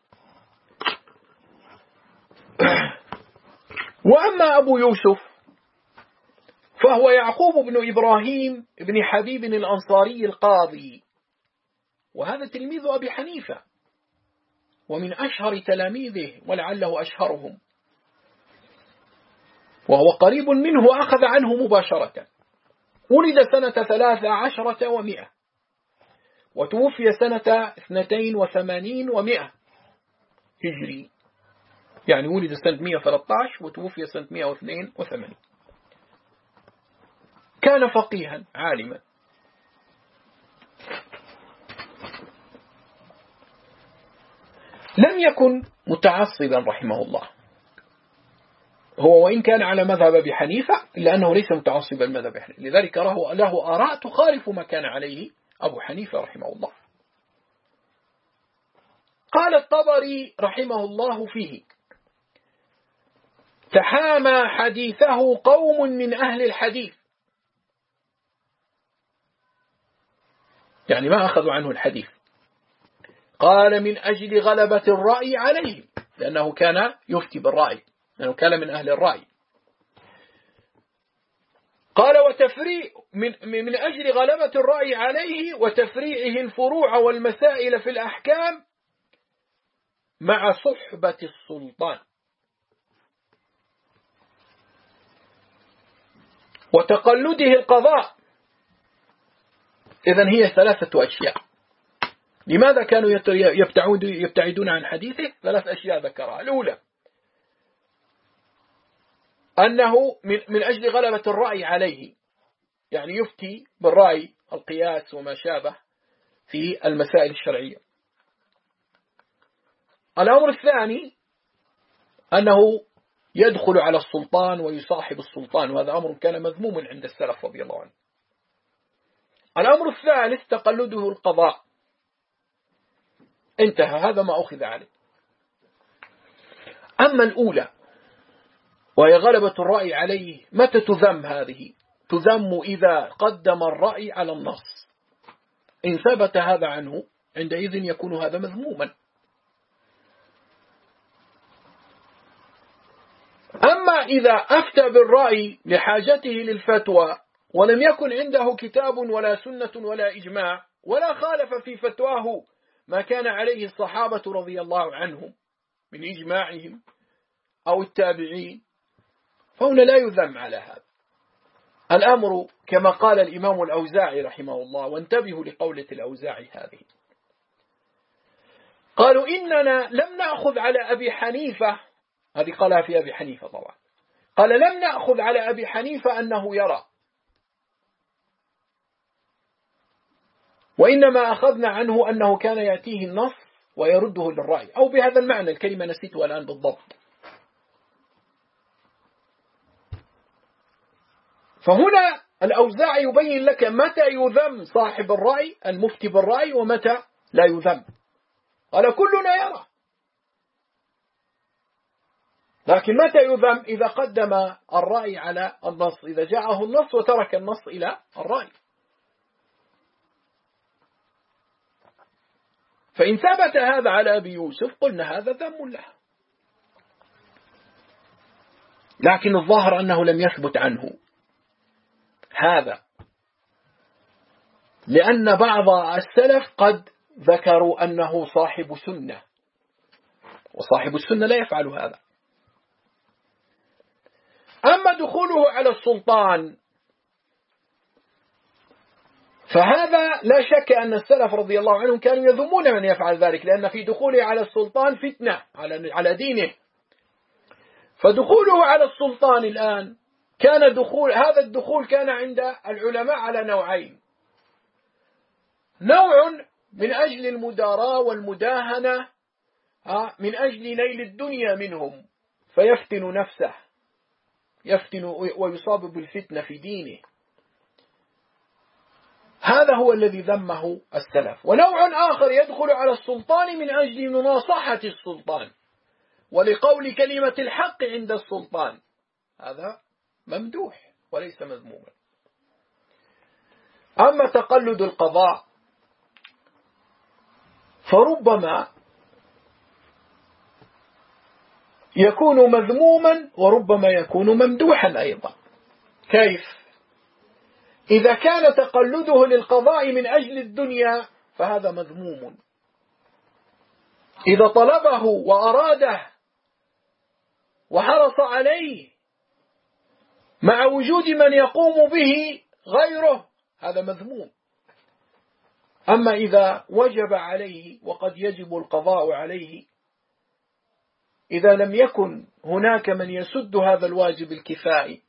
[SPEAKER 1] وأما أبو يوسف فهو يعقوب بن إبراهيم بن حبيب الأنصاري القاضي، وهذا تلميذ أبي حنيفة ومن أشهر تلاميذه ولعله أشهرهم. وهو قريب منه وأخذ عنه مباشرة. ولد سنة 13 و100 وتوفي سنة 82 و100 هجري، يعني ولد سنة 113 وتوفي سنة 182. كان فقيها عالما. لم يكن متعصبا رحمه الله، هو وإن كان على مذهب أبي حنيفة إلا أنه ليس متعصبا مذهب أبي حنيفة، لذلك له آراء تخالف ما كان عليه أبو حنيفة رحمه الله. قال الطبري رحمه الله فيه: تحامى حديثه قوم من أهل الحديث، يعني ما أخذوا عنه الحديث. قال: من أجل غلبة الرأي عليهم، لأنه كان يفتي بالرأي، لأنه كان من أهل الرأي. قال: وتفريع من أجل غلبة الرأي عليه وتفريعه الفروع والمسائل في الأحكام مع صحبة السلطان وتقلده القضاء. إذن هي 3 أشياء. لماذا كانوا يبتعدون عن حديثه؟ 3 أشياء ذكرها. الأولى أنه من أجل غلبة الرأي عليه، يعني يفتي بالرأي، القياس وما شابه في المسائل الشرعية. الأمر الثاني أنه يدخل على السلطان ويصاحب السلطان، وهذا أمر كان مذموم عند السلف رضي الله عنه. الأمر الثالث تقلده القضاء. انتهى، هذا ما أخذ عليه. أما الأولى وهي غلبة الرأي عليه، متى تذم هذه؟ تذم إذا قدم الرأي على النص. إن ثبت هذا عنه عندئذ يكون هذا مذموما. أما إذا أفتى بالرأي لحاجته للفتوى ولم يكن عنده كتاب ولا سنة ولا إجماع، ولا خالف في فتواه ما كان عليه الصحابة رضي الله عنهم من إجماعهم أو التابعين، فهنا لا يذم على هذا. الأمر كما قال الإمام الأوزاعي رحمه الله، وانتبهوا لقولة الأوزاعي هذه. قالوا: إننا لم نأخذ على أبي حنيفة، هذه قالها في أبي حنيفة طبعا، قال: لم نأخذ على أبي حنيفة أنه يرى، وإنما أخذنا عنه أنه كان يأتيه النص ويرده للرأي، أو بهذا المعنى، الكلمة نسيتها الآن بالضبط. فهنا الأوزاعي يبين لك متى يذم صاحب الرأي المفتي بالرأي ومتى لا يذم. قال: كلنا يرى، لكن متى يذم؟ إذا قدم الرأي على النص، إذا جاءه النص وترك النص إلى الرأي. فإن ثبت هذا على أبي يوسف قلنا هذا ذم له، لكن الظاهر أنه لم يثبت عنه هذا، لأن بعض السلف قد ذكروا أنه صاحب سنة، وصاحب السنة لا يفعل هذا. أما دخوله على السلطان فهذا لا شك أن السلف رضي الله عنهم كانوا يذمون من يفعل ذلك، لأن في دخوله على السلطان فتنة على دينه. فدخوله على السلطان الآن كان هذا الدخول كان عند العلماء على نوعين: نوع من أجل المداراة والمداهنة، من أجل نيل الدنيا منهم، فيفتن نفسه، يفتن ويصاب بالفتنة في دينه، هذا هو الذي ذمه السلف. ونوع آخر يدخل على السلطان من أجل مناصحة السلطان ولقول كلمة الحق عند السلطان، هذا ممدوح وليس مذموما. أما تقلد القضاء فربما يكون مذموما وربما يكون ممدوحا أيضا. كيف؟ إذا كان تقلده للقضاء من أجل الدنيا فهذا مذموم. إذا طلبه وأراده وحرص عليه مع وجود من يقوم به غيره هذا مذموم. أما إذا وجب عليه وقد يجب القضاء عليه، إذا لم يكن هناك من يسد هذا الواجب الكفائي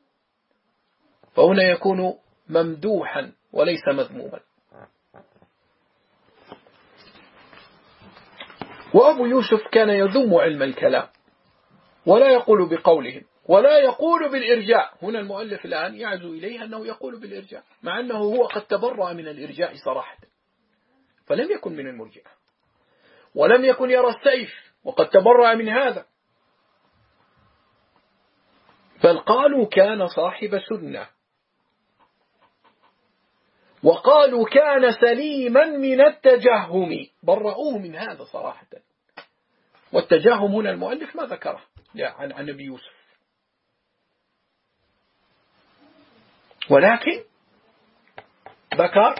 [SPEAKER 1] فهنا يكون ممدوحا وليس مذموما. وأبو يوسف كان يذم علم الكلام ولا يقول بقولهم ولا يقول بالإرجاء. هنا المؤلف الآن يعزو إليه أنه يقول بالإرجاء، مع أنه هو قد تبرأ من الإرجاء صراحة، فلم يكن من المرجئة ولم يكن يرى السيف وقد تبرأ من هذا، بل قالوا كان صاحب سنة، وقالوا كان سليما من التجهم، برؤوه من هذا صراحة. والتجهم هنا المؤلف ما ذكره عن أبي يوسف، ولكن ذكر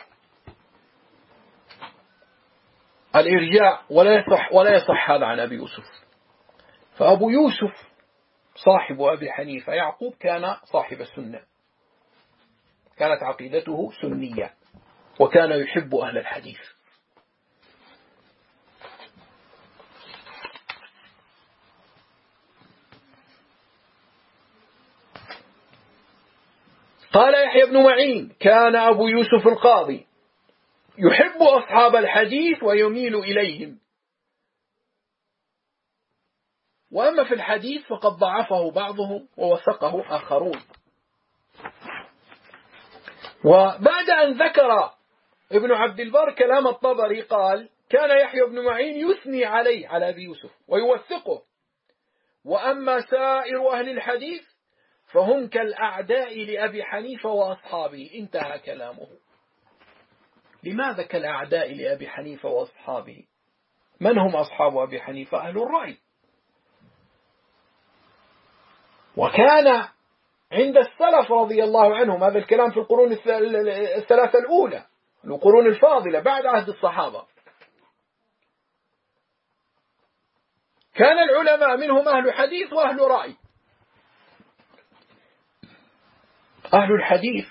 [SPEAKER 1] الإرجاء ولا يصح هذا عن أبي يوسف. فأبو يوسف صاحب أبي حنيفة يعقوب كان صاحب السنة، كانت عقيدته سنية وكان يحب أهل الحديث. قال يحيى بن معين كان أبو يوسف القاضي يحب أصحاب الحديث ويميل إليهم، وأما في الحديث فقد ضعفه بعضهم ووثقه آخرون. وبعد أن ذكر ابن عبد البر كلام الطبري قال كان يحيى بن معين يثني عليه على أبي يوسف ويوثقه، وأما سائر أهل الحديث فهم كالأعداء لأبي حنيفة وأصحابه. انتهى كلامه. لماذا كالأعداء لأبي حنيفة وأصحابه؟ من هم أصحاب أبي حنيفة؟ أهل الرأي. وكان عند السلف رضي الله عنهم، هذا الكلام في القرون الثلاثة الأولى، القرون الفاضلة بعد عهد الصحابة، كان العلماء منهم أهل حديث وأهل رأي. أهل الحديث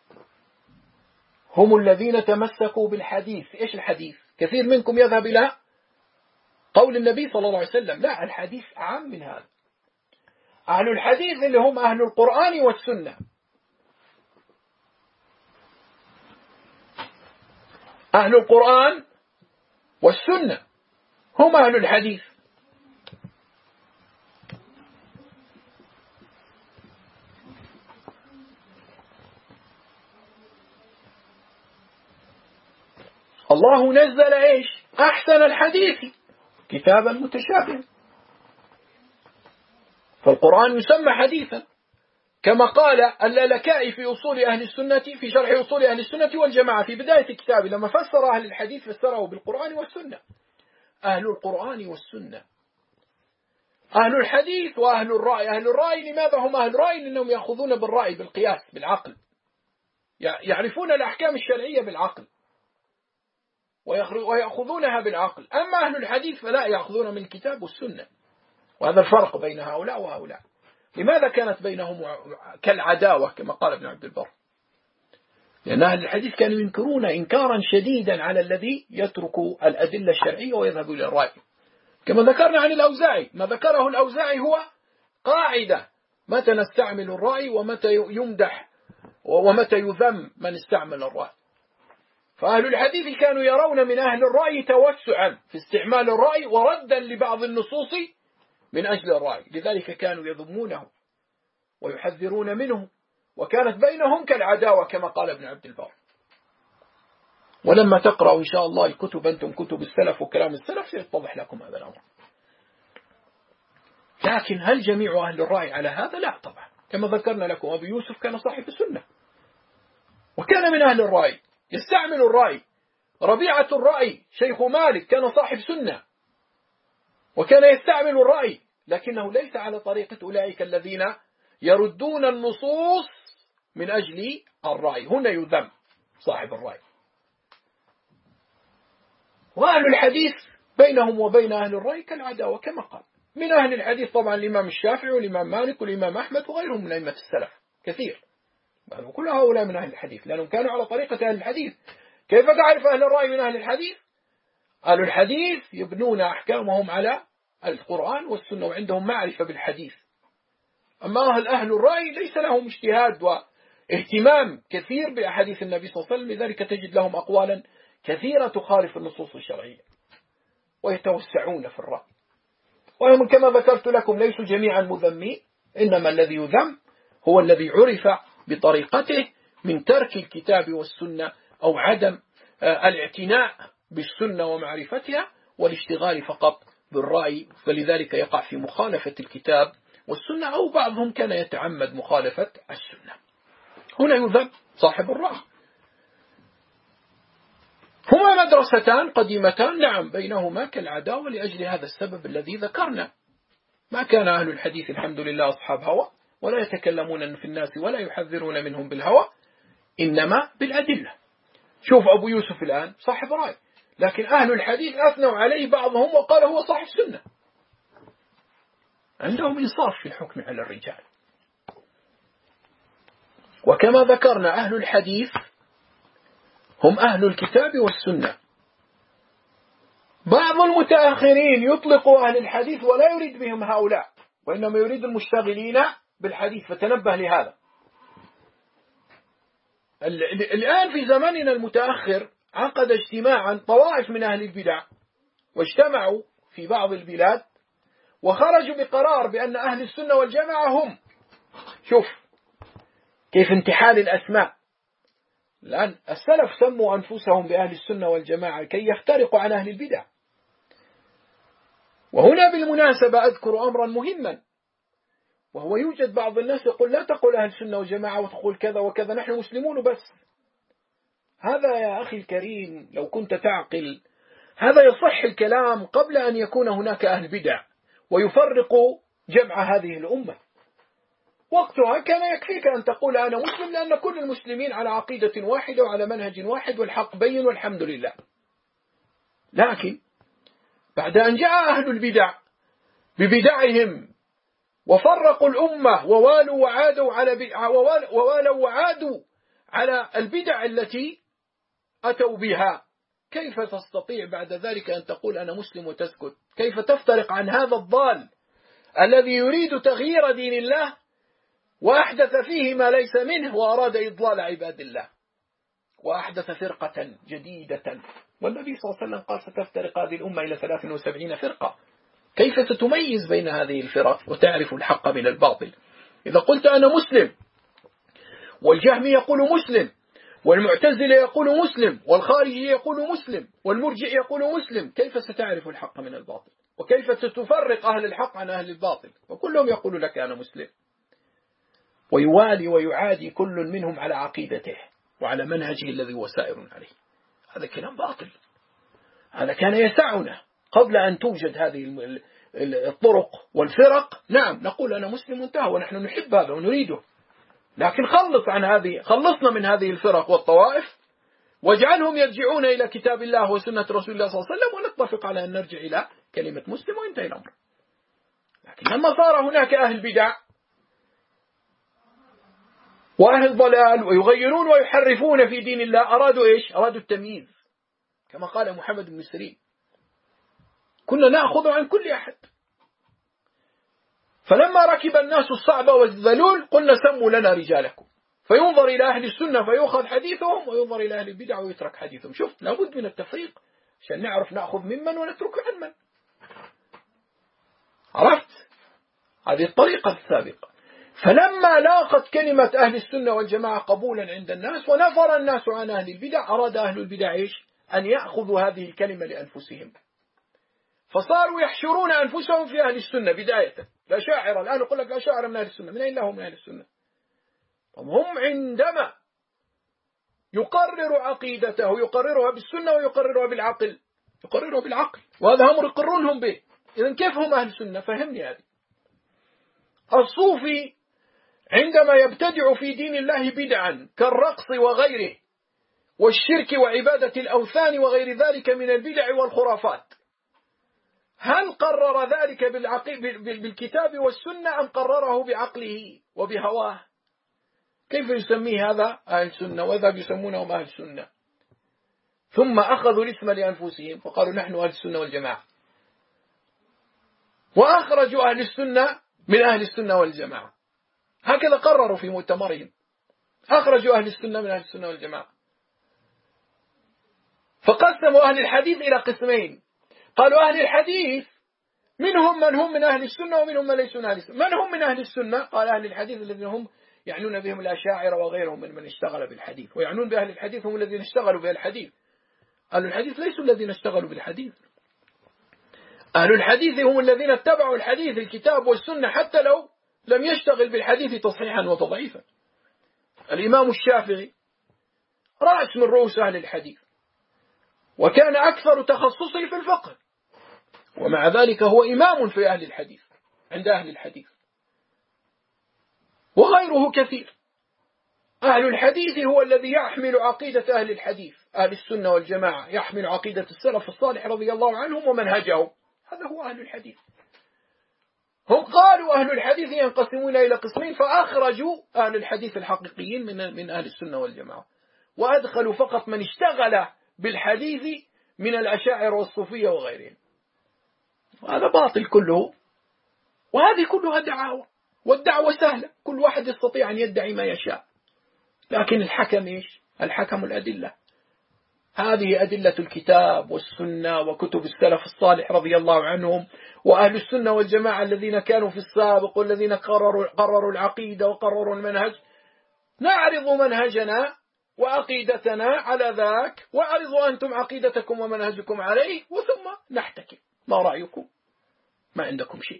[SPEAKER 1] هم الذين تمسكوا بالحديث. إيش الحديث؟ كثير منكم يذهب إلى قول النبي صلى الله عليه وسلم، لا، الحديث أعم من هذا. أهل الحديث اللي هم أهل القرآن والسنة. أهل القرآن والسنة هم أهل الحديث. الله نزل إيش؟ أحسن الحديث كتابا متشابها. فالقرآن يسمى حديثا، كما قال اللالكائي في أصول أهل السنة في شرح أصول أهل السنة والجماعة في بداية الكتاب لما فسر أهل الحديث فسره بالقرآن والسنة. أهل القرآن والسنة، أهل الحديث وأهل الرأي. أهل الرأي لماذا هم أهل الرأي؟ لأنهم يأخذون بالرأي بالقياس بالعقل، يعرفون الأحكام الشرعية بالعقل ويأخذونها بالعقل. أما أهل الحديث فلا، يأخذون من الكتاب والسنة. وهذا الفرق بين هؤلاء وهؤلاء. لماذا كانت بينهم كالعداوة كما قال ابن عبد البر؟ لأن أهل الحديث كانوا ينكرون إنكارا شديدا على الذي يترك الأدلة الشرعية ويذهب إلى الرأي، كما ذكرنا عن الأوزاعي. ما ذكره الأوزاعي هو قاعدة، متى نستعمل الرأي ومتى يمدح ومتى يذم من استعمل الرأي. فأهل الحديث كانوا يرون من أهل الرأي توسعا في استعمال الرأي وردا لبعض النصوص من أجل الرأي، لذلك كانوا يذمونه ويحذرون منه، وكانت بينهم كالعداوة كما قال ابن عبد البر. ولما تقرأوا إن شاء الله الكتب أنتم كتب السلف وكلام السلف سيتضح لكم هذا الأمر. لكن هل جميع أهل الرأي على هذا؟ لا طبعا. كما ذكرنا لكم أبي يوسف كان صاحب السنة وكان من أهل الرأي يستعمل الرأي. ربيعة الرأي شيخ مالك كان صاحب سنة وكان يستعمل الرأي، لكنه ليس على طريقة أولئك الذين يردون النصوص من أجل الرأي. هنا يذم صاحب الرأي. وأهل الحديث بينهم وبين أهل الرأي كالعداوة كما قال. من أهل الحديث طبعا الإمام الشافعي والإمام مالك والإمام أحمد وغيرهم من أئمة السلف كثير، كل هؤلاء من أهل الحديث لأنهم كانوا على طريقة أهل الحديث. كيف تعرف أهل الرأي من أهل الحديث؟ أهل الحديث يبنون أحكامهم على القرآن والسنة وعندهم معرفة بالحديث. أما أهل الرأي ليس لهم اجتهاد واهتمام كثير بأحاديث النبي صلى الله عليه وسلم، لذلك تجد لهم أقوالا كثيرة تخالف النصوص الشرعية ويتوسعون في الرأي. وهم كما ذكرت لكم ليسوا جميعا مذمين، إنما الذي يذم هو الذي عرف بطريقته من ترك الكتاب والسنة أو عدم الاعتناء بالسنة ومعرفتها والاشتغال فقط بالرأي، فلذلك يقع في مخالفة الكتاب والسنة، أو بعضهم كان يتعمد مخالفة السنة. هنا يذم صاحب الرأي. هما مدرستان قديمتان، نعم بينهما كالعداوة لأجل هذا السبب الذي ذكرنا. ما كان أهل الحديث الحمد لله أصحاب هوى، ولا يتكلمون في الناس ولا يحذرون منهم بالهوى، إنما بالأدلة. شوف أبو يوسف الآن صاحب رأي، لكن أهل الحديث أثنوا عليه بعضهم وقال هو صاحب سنة. عندهم إنصاف في الحكم على الرجال. وكما ذكرنا أهل الحديث هم أهل الكتاب والسنة. بعض المتأخرين يطلق أهل الحديث ولا يريد بهم هؤلاء، وإنما يريد المشتغلين بالحديث، فتنبه لهذا. الآن في زمننا المتأخر عقد اجتماعا طوائف من أهل البدع، واجتمعوا في بعض البلاد وخرجوا بقرار بأن أهل السنة والجماعة هم، شوف كيف انتحال الأسماء. الآن السلف سموا أنفسهم بأهل السنة والجماعة كي يفترقوا عن أهل البدع. وهنا بالمناسبة أذكر أمرا مهما، وهو يوجد بعض الناس يقول لا تقول أهل السنة والجماعة وتقول كذا وكذا، نحن مسلمون بس. هذا يا أخي الكريم لو كنت تعقل هذا يصح الكلام قبل أن يكون هناك أهل بدع ويفرق جمع هذه الأمة. وقتها كان يكفيك أن تقول أنا مسلم، لأن كل المسلمين على عقيدة واحدة وعلى منهج واحد والحق بين والحمد لله. لكن بعد أن جاء أهل البدع ببدعهم وفرقوا الأمة ووالوا وعادوا على البدع التي أتوا بها، كيف تستطيع بعد ذلك أن تقول أنا مسلم وتسكت؟ كيف تفترق عن هذا الضال الذي يريد تغيير دين الله وأحدث فيه ما ليس منه وأراد إضلال عباد الله وأحدث فرقة جديدة؟ والنبي صلى الله عليه وسلم قال ستفترق هذه الأمة إلى 73 فرقة. كيف ستميز بين هذه الفرق وتعرف الحق من الباطل؟ إذا قلت أنا مسلم والجهمي يقول مسلم والمعتزلة يقول مسلم والخارجي يقول مسلم والمرجئ يقول مسلم، كيف ستعرف الحق من الباطل؟ وكيف ستفرق أهل الحق عن أهل الباطل؟ وكلهم يقول لك أنا مسلم، ويوالي ويعادي كل منهم على عقيدته وعلى منهجه الذي هو سائر عليه. هذا كلام باطل. هذا كان يسعنا قبل أن توجد هذه الطرق والفرق. نعم نقول أنا مسلم انتهى، ونحن نحب هذا ونريده، لكن خلصنا من هذه الفرق والطوائف واجعلهم يرجعون إلى كتاب الله وسنة رسول الله صلى الله عليه وسلم، ونتفق على أن نرجع إلى كلمة مسلم وانتهي الأمر. لكن لما صار هناك أهل بدع وأهل ضلال ويغيرون ويحرفون في دين الله، أرادوا إيش؟ أرادوا التمييز، كما قال محمد بن سيرين كنا نأخذ عن كل أحد. فلما ركب الناس الصعب والذلول قلنا سموا لنا رجالكم، فينظر إلى أهل السنة فيؤخذ حديثهم وينظر إلى أهل البدع ويترك حديثهم. شفت لابد من التفريق عشان نعرف نأخذ ممن ونترك عن من. عرفت؟ هذه الطريقة السابقة. فلما لاقت كلمة أهل السنة والجماعة قبولا عند الناس ونفر الناس عن أهل البدع، أراد أهل البدع إيش؟ أن يأخذوا هذه الكلمة لأنفسهم، فصاروا يحشرون أنفسهم في أهل السنة بداية. لا شاعر الآن يقول لك لا شاعر من أهل السنة، من أين لهم من أهل السنة؟ هم عندما يقرر عقيدته يقررها بالسنة ويقررها بالعقل، يقررها بالعقل، وهذا أمر يقرونهم به. إذن كيف هم أهل السنة؟ فهمني هذه. الصوفي عندما يبتدع في دين الله بدعا كالرقص وغيره والشرك وعبادة الأوثان وغير ذلك من البدع والخرافات، هل قرر ذلك بالكتاب والسنة أم قرره بعقله وبهواه؟ كيف يسميه هذا أهل السنة وإذا يسمونهم أهل السنة؟ ثم أخذوا الاسم لأنفسهم وقالوا نحن أهل السنة والجماعة، وأخرجوا أهل السنة من أهل السنة والجماعة. هكذا قرروا في مؤتمرهم، أخرجوا أهل السنة من أهل السنة والجماعة. فقسموا أهل الحديث إلى قسمين، قالوا أهل الحديث منهم من هم من أهل السنة ومنهم من ليسوا من أهل السنة. من هم من أهل السنة؟ قال أهل الحديث الذين هم يعنون بهم الأشاعرة وغيرهم من اشتغل بالحديث، ويعنون بأهل الحديث هم الذين اشتغلوا بالحديث. أهل الحديث ليسوا الذين اشتغلوا بالحديث، أهل الحديث هم الذين اتبعوا الحديث الكتاب والسنة حتى لو لم يشتغل بالحديث تصحيحا وتضعيفا. الإمام الشافعي رأس من رؤوس أهل الحديث، وكان أكثر تخصصه في الفقه، ومع ذلك هو إمام في أهل الحديث عند أهل الحديث، وغيره كثير. أهل الحديث هو الذي يحمل عقيدة أهل الحديث، أهل السنة والجماعة، يحمل عقيدة السلف الصالح رضي الله عنهم ومنهجهم. هذا هو أهل الحديث. هم قالوا أهل الحديث ينقسمون إلى قسمين، فأخرجوا أهل الحديث الحقيقيين من أهل السنة والجماعة، وأدخلوا فقط من اشتغل بالحديث من الأشاعرة والصوفية وغيرهم. هذا باطل كله، وهذه كلها دعاوى، والدعوة سهلة، كل واحد يستطيع أن يدعي ما يشاء، لكن الحكم إيش؟ الحكم الأدلة. هذه أدلة الكتاب والسنة وكتب السلف الصالح رضي الله عنهم، وأهل السنة والجماعة الذين كانوا في السابق والذين قرروا العقيدة وقرروا المنهج. نعرض منهجنا وعقيدتنا على ذاك، وأعرضوا أنتم عقيدتكم ومنهجكم عليه، وثم نحتكم. ما رأيكم؟ ما عندكم شيء.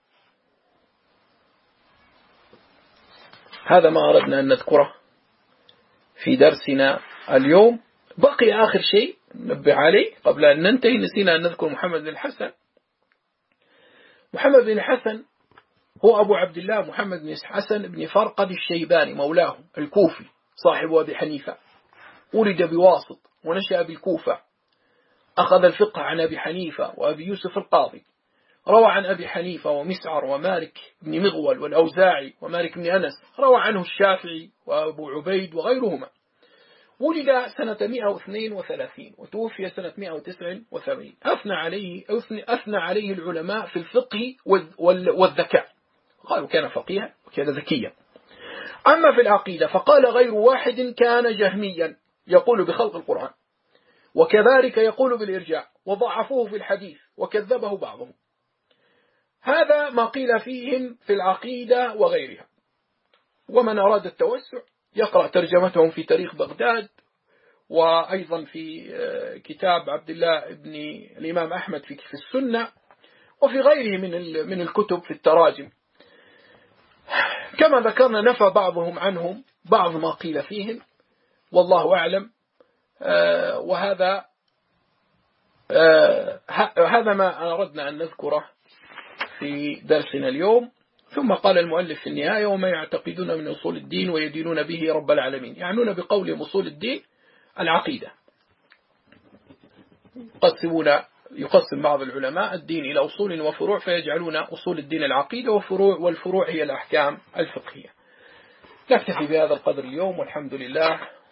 [SPEAKER 1] هذا ما أردنا أن نذكره في درسنا اليوم. بقي آخر شيء نبه عليه قبل أن ننتهي، نسينا أن نذكر محمد بن الحسن. محمد بن الحسن هو أبو عبد الله محمد بن الحسن بن فرقد الشيباني مولاه الكوفي صاحب أبي حنيفة. ولد بواسط ونشأ بالكوفة، أخذ الفقه عن أبي حنيفة وأبي يوسف القاضي، روى عن أبي حنيفة ومسعر ومالك بن مغول والأوزاعي ومالك بن أنس، روى عنه الشافعي وأبو عبيد وغيرهما. ولد سنة 132 وتوفي سنة 189. أثنى عليه العلماء في الفقه والذكاء، قالوا كان فقيها وكان ذكيا. أما في العقيدة فقال غير واحد كان جهميا يقول بخلق القرآن، وكذلك يقول بالإرجاء، وضعفوه في الحديث وكذبه بعضهم. هذا ما قيل فيهم في العقيدة وغيرها. ومن أراد التوسع يقرأ ترجمتهم في تاريخ بغداد، وأيضا في كتاب عبد الله ابن الإمام أحمد في السنة، وفي غيره من الكتب في التراجم. كما ذكرنا نفى بعضهم عنهم بعض ما قيل فيهم، والله أعلم. وهذا ما أردنا أن نذكره في درسنا اليوم. ثم قال المؤلف في النهاية: وما يعتقدون من أصول الدين ويدينون به رب العالمين. يعنون بقولهم أصول الدين العقيدة. يقسم بعض العلماء الدين إلى أصول وفروع، فيجعلون أصول الدين العقيدة والفروع هي الأحكام الفقهية. نكتفي بهذا القدر اليوم، والحمد لله.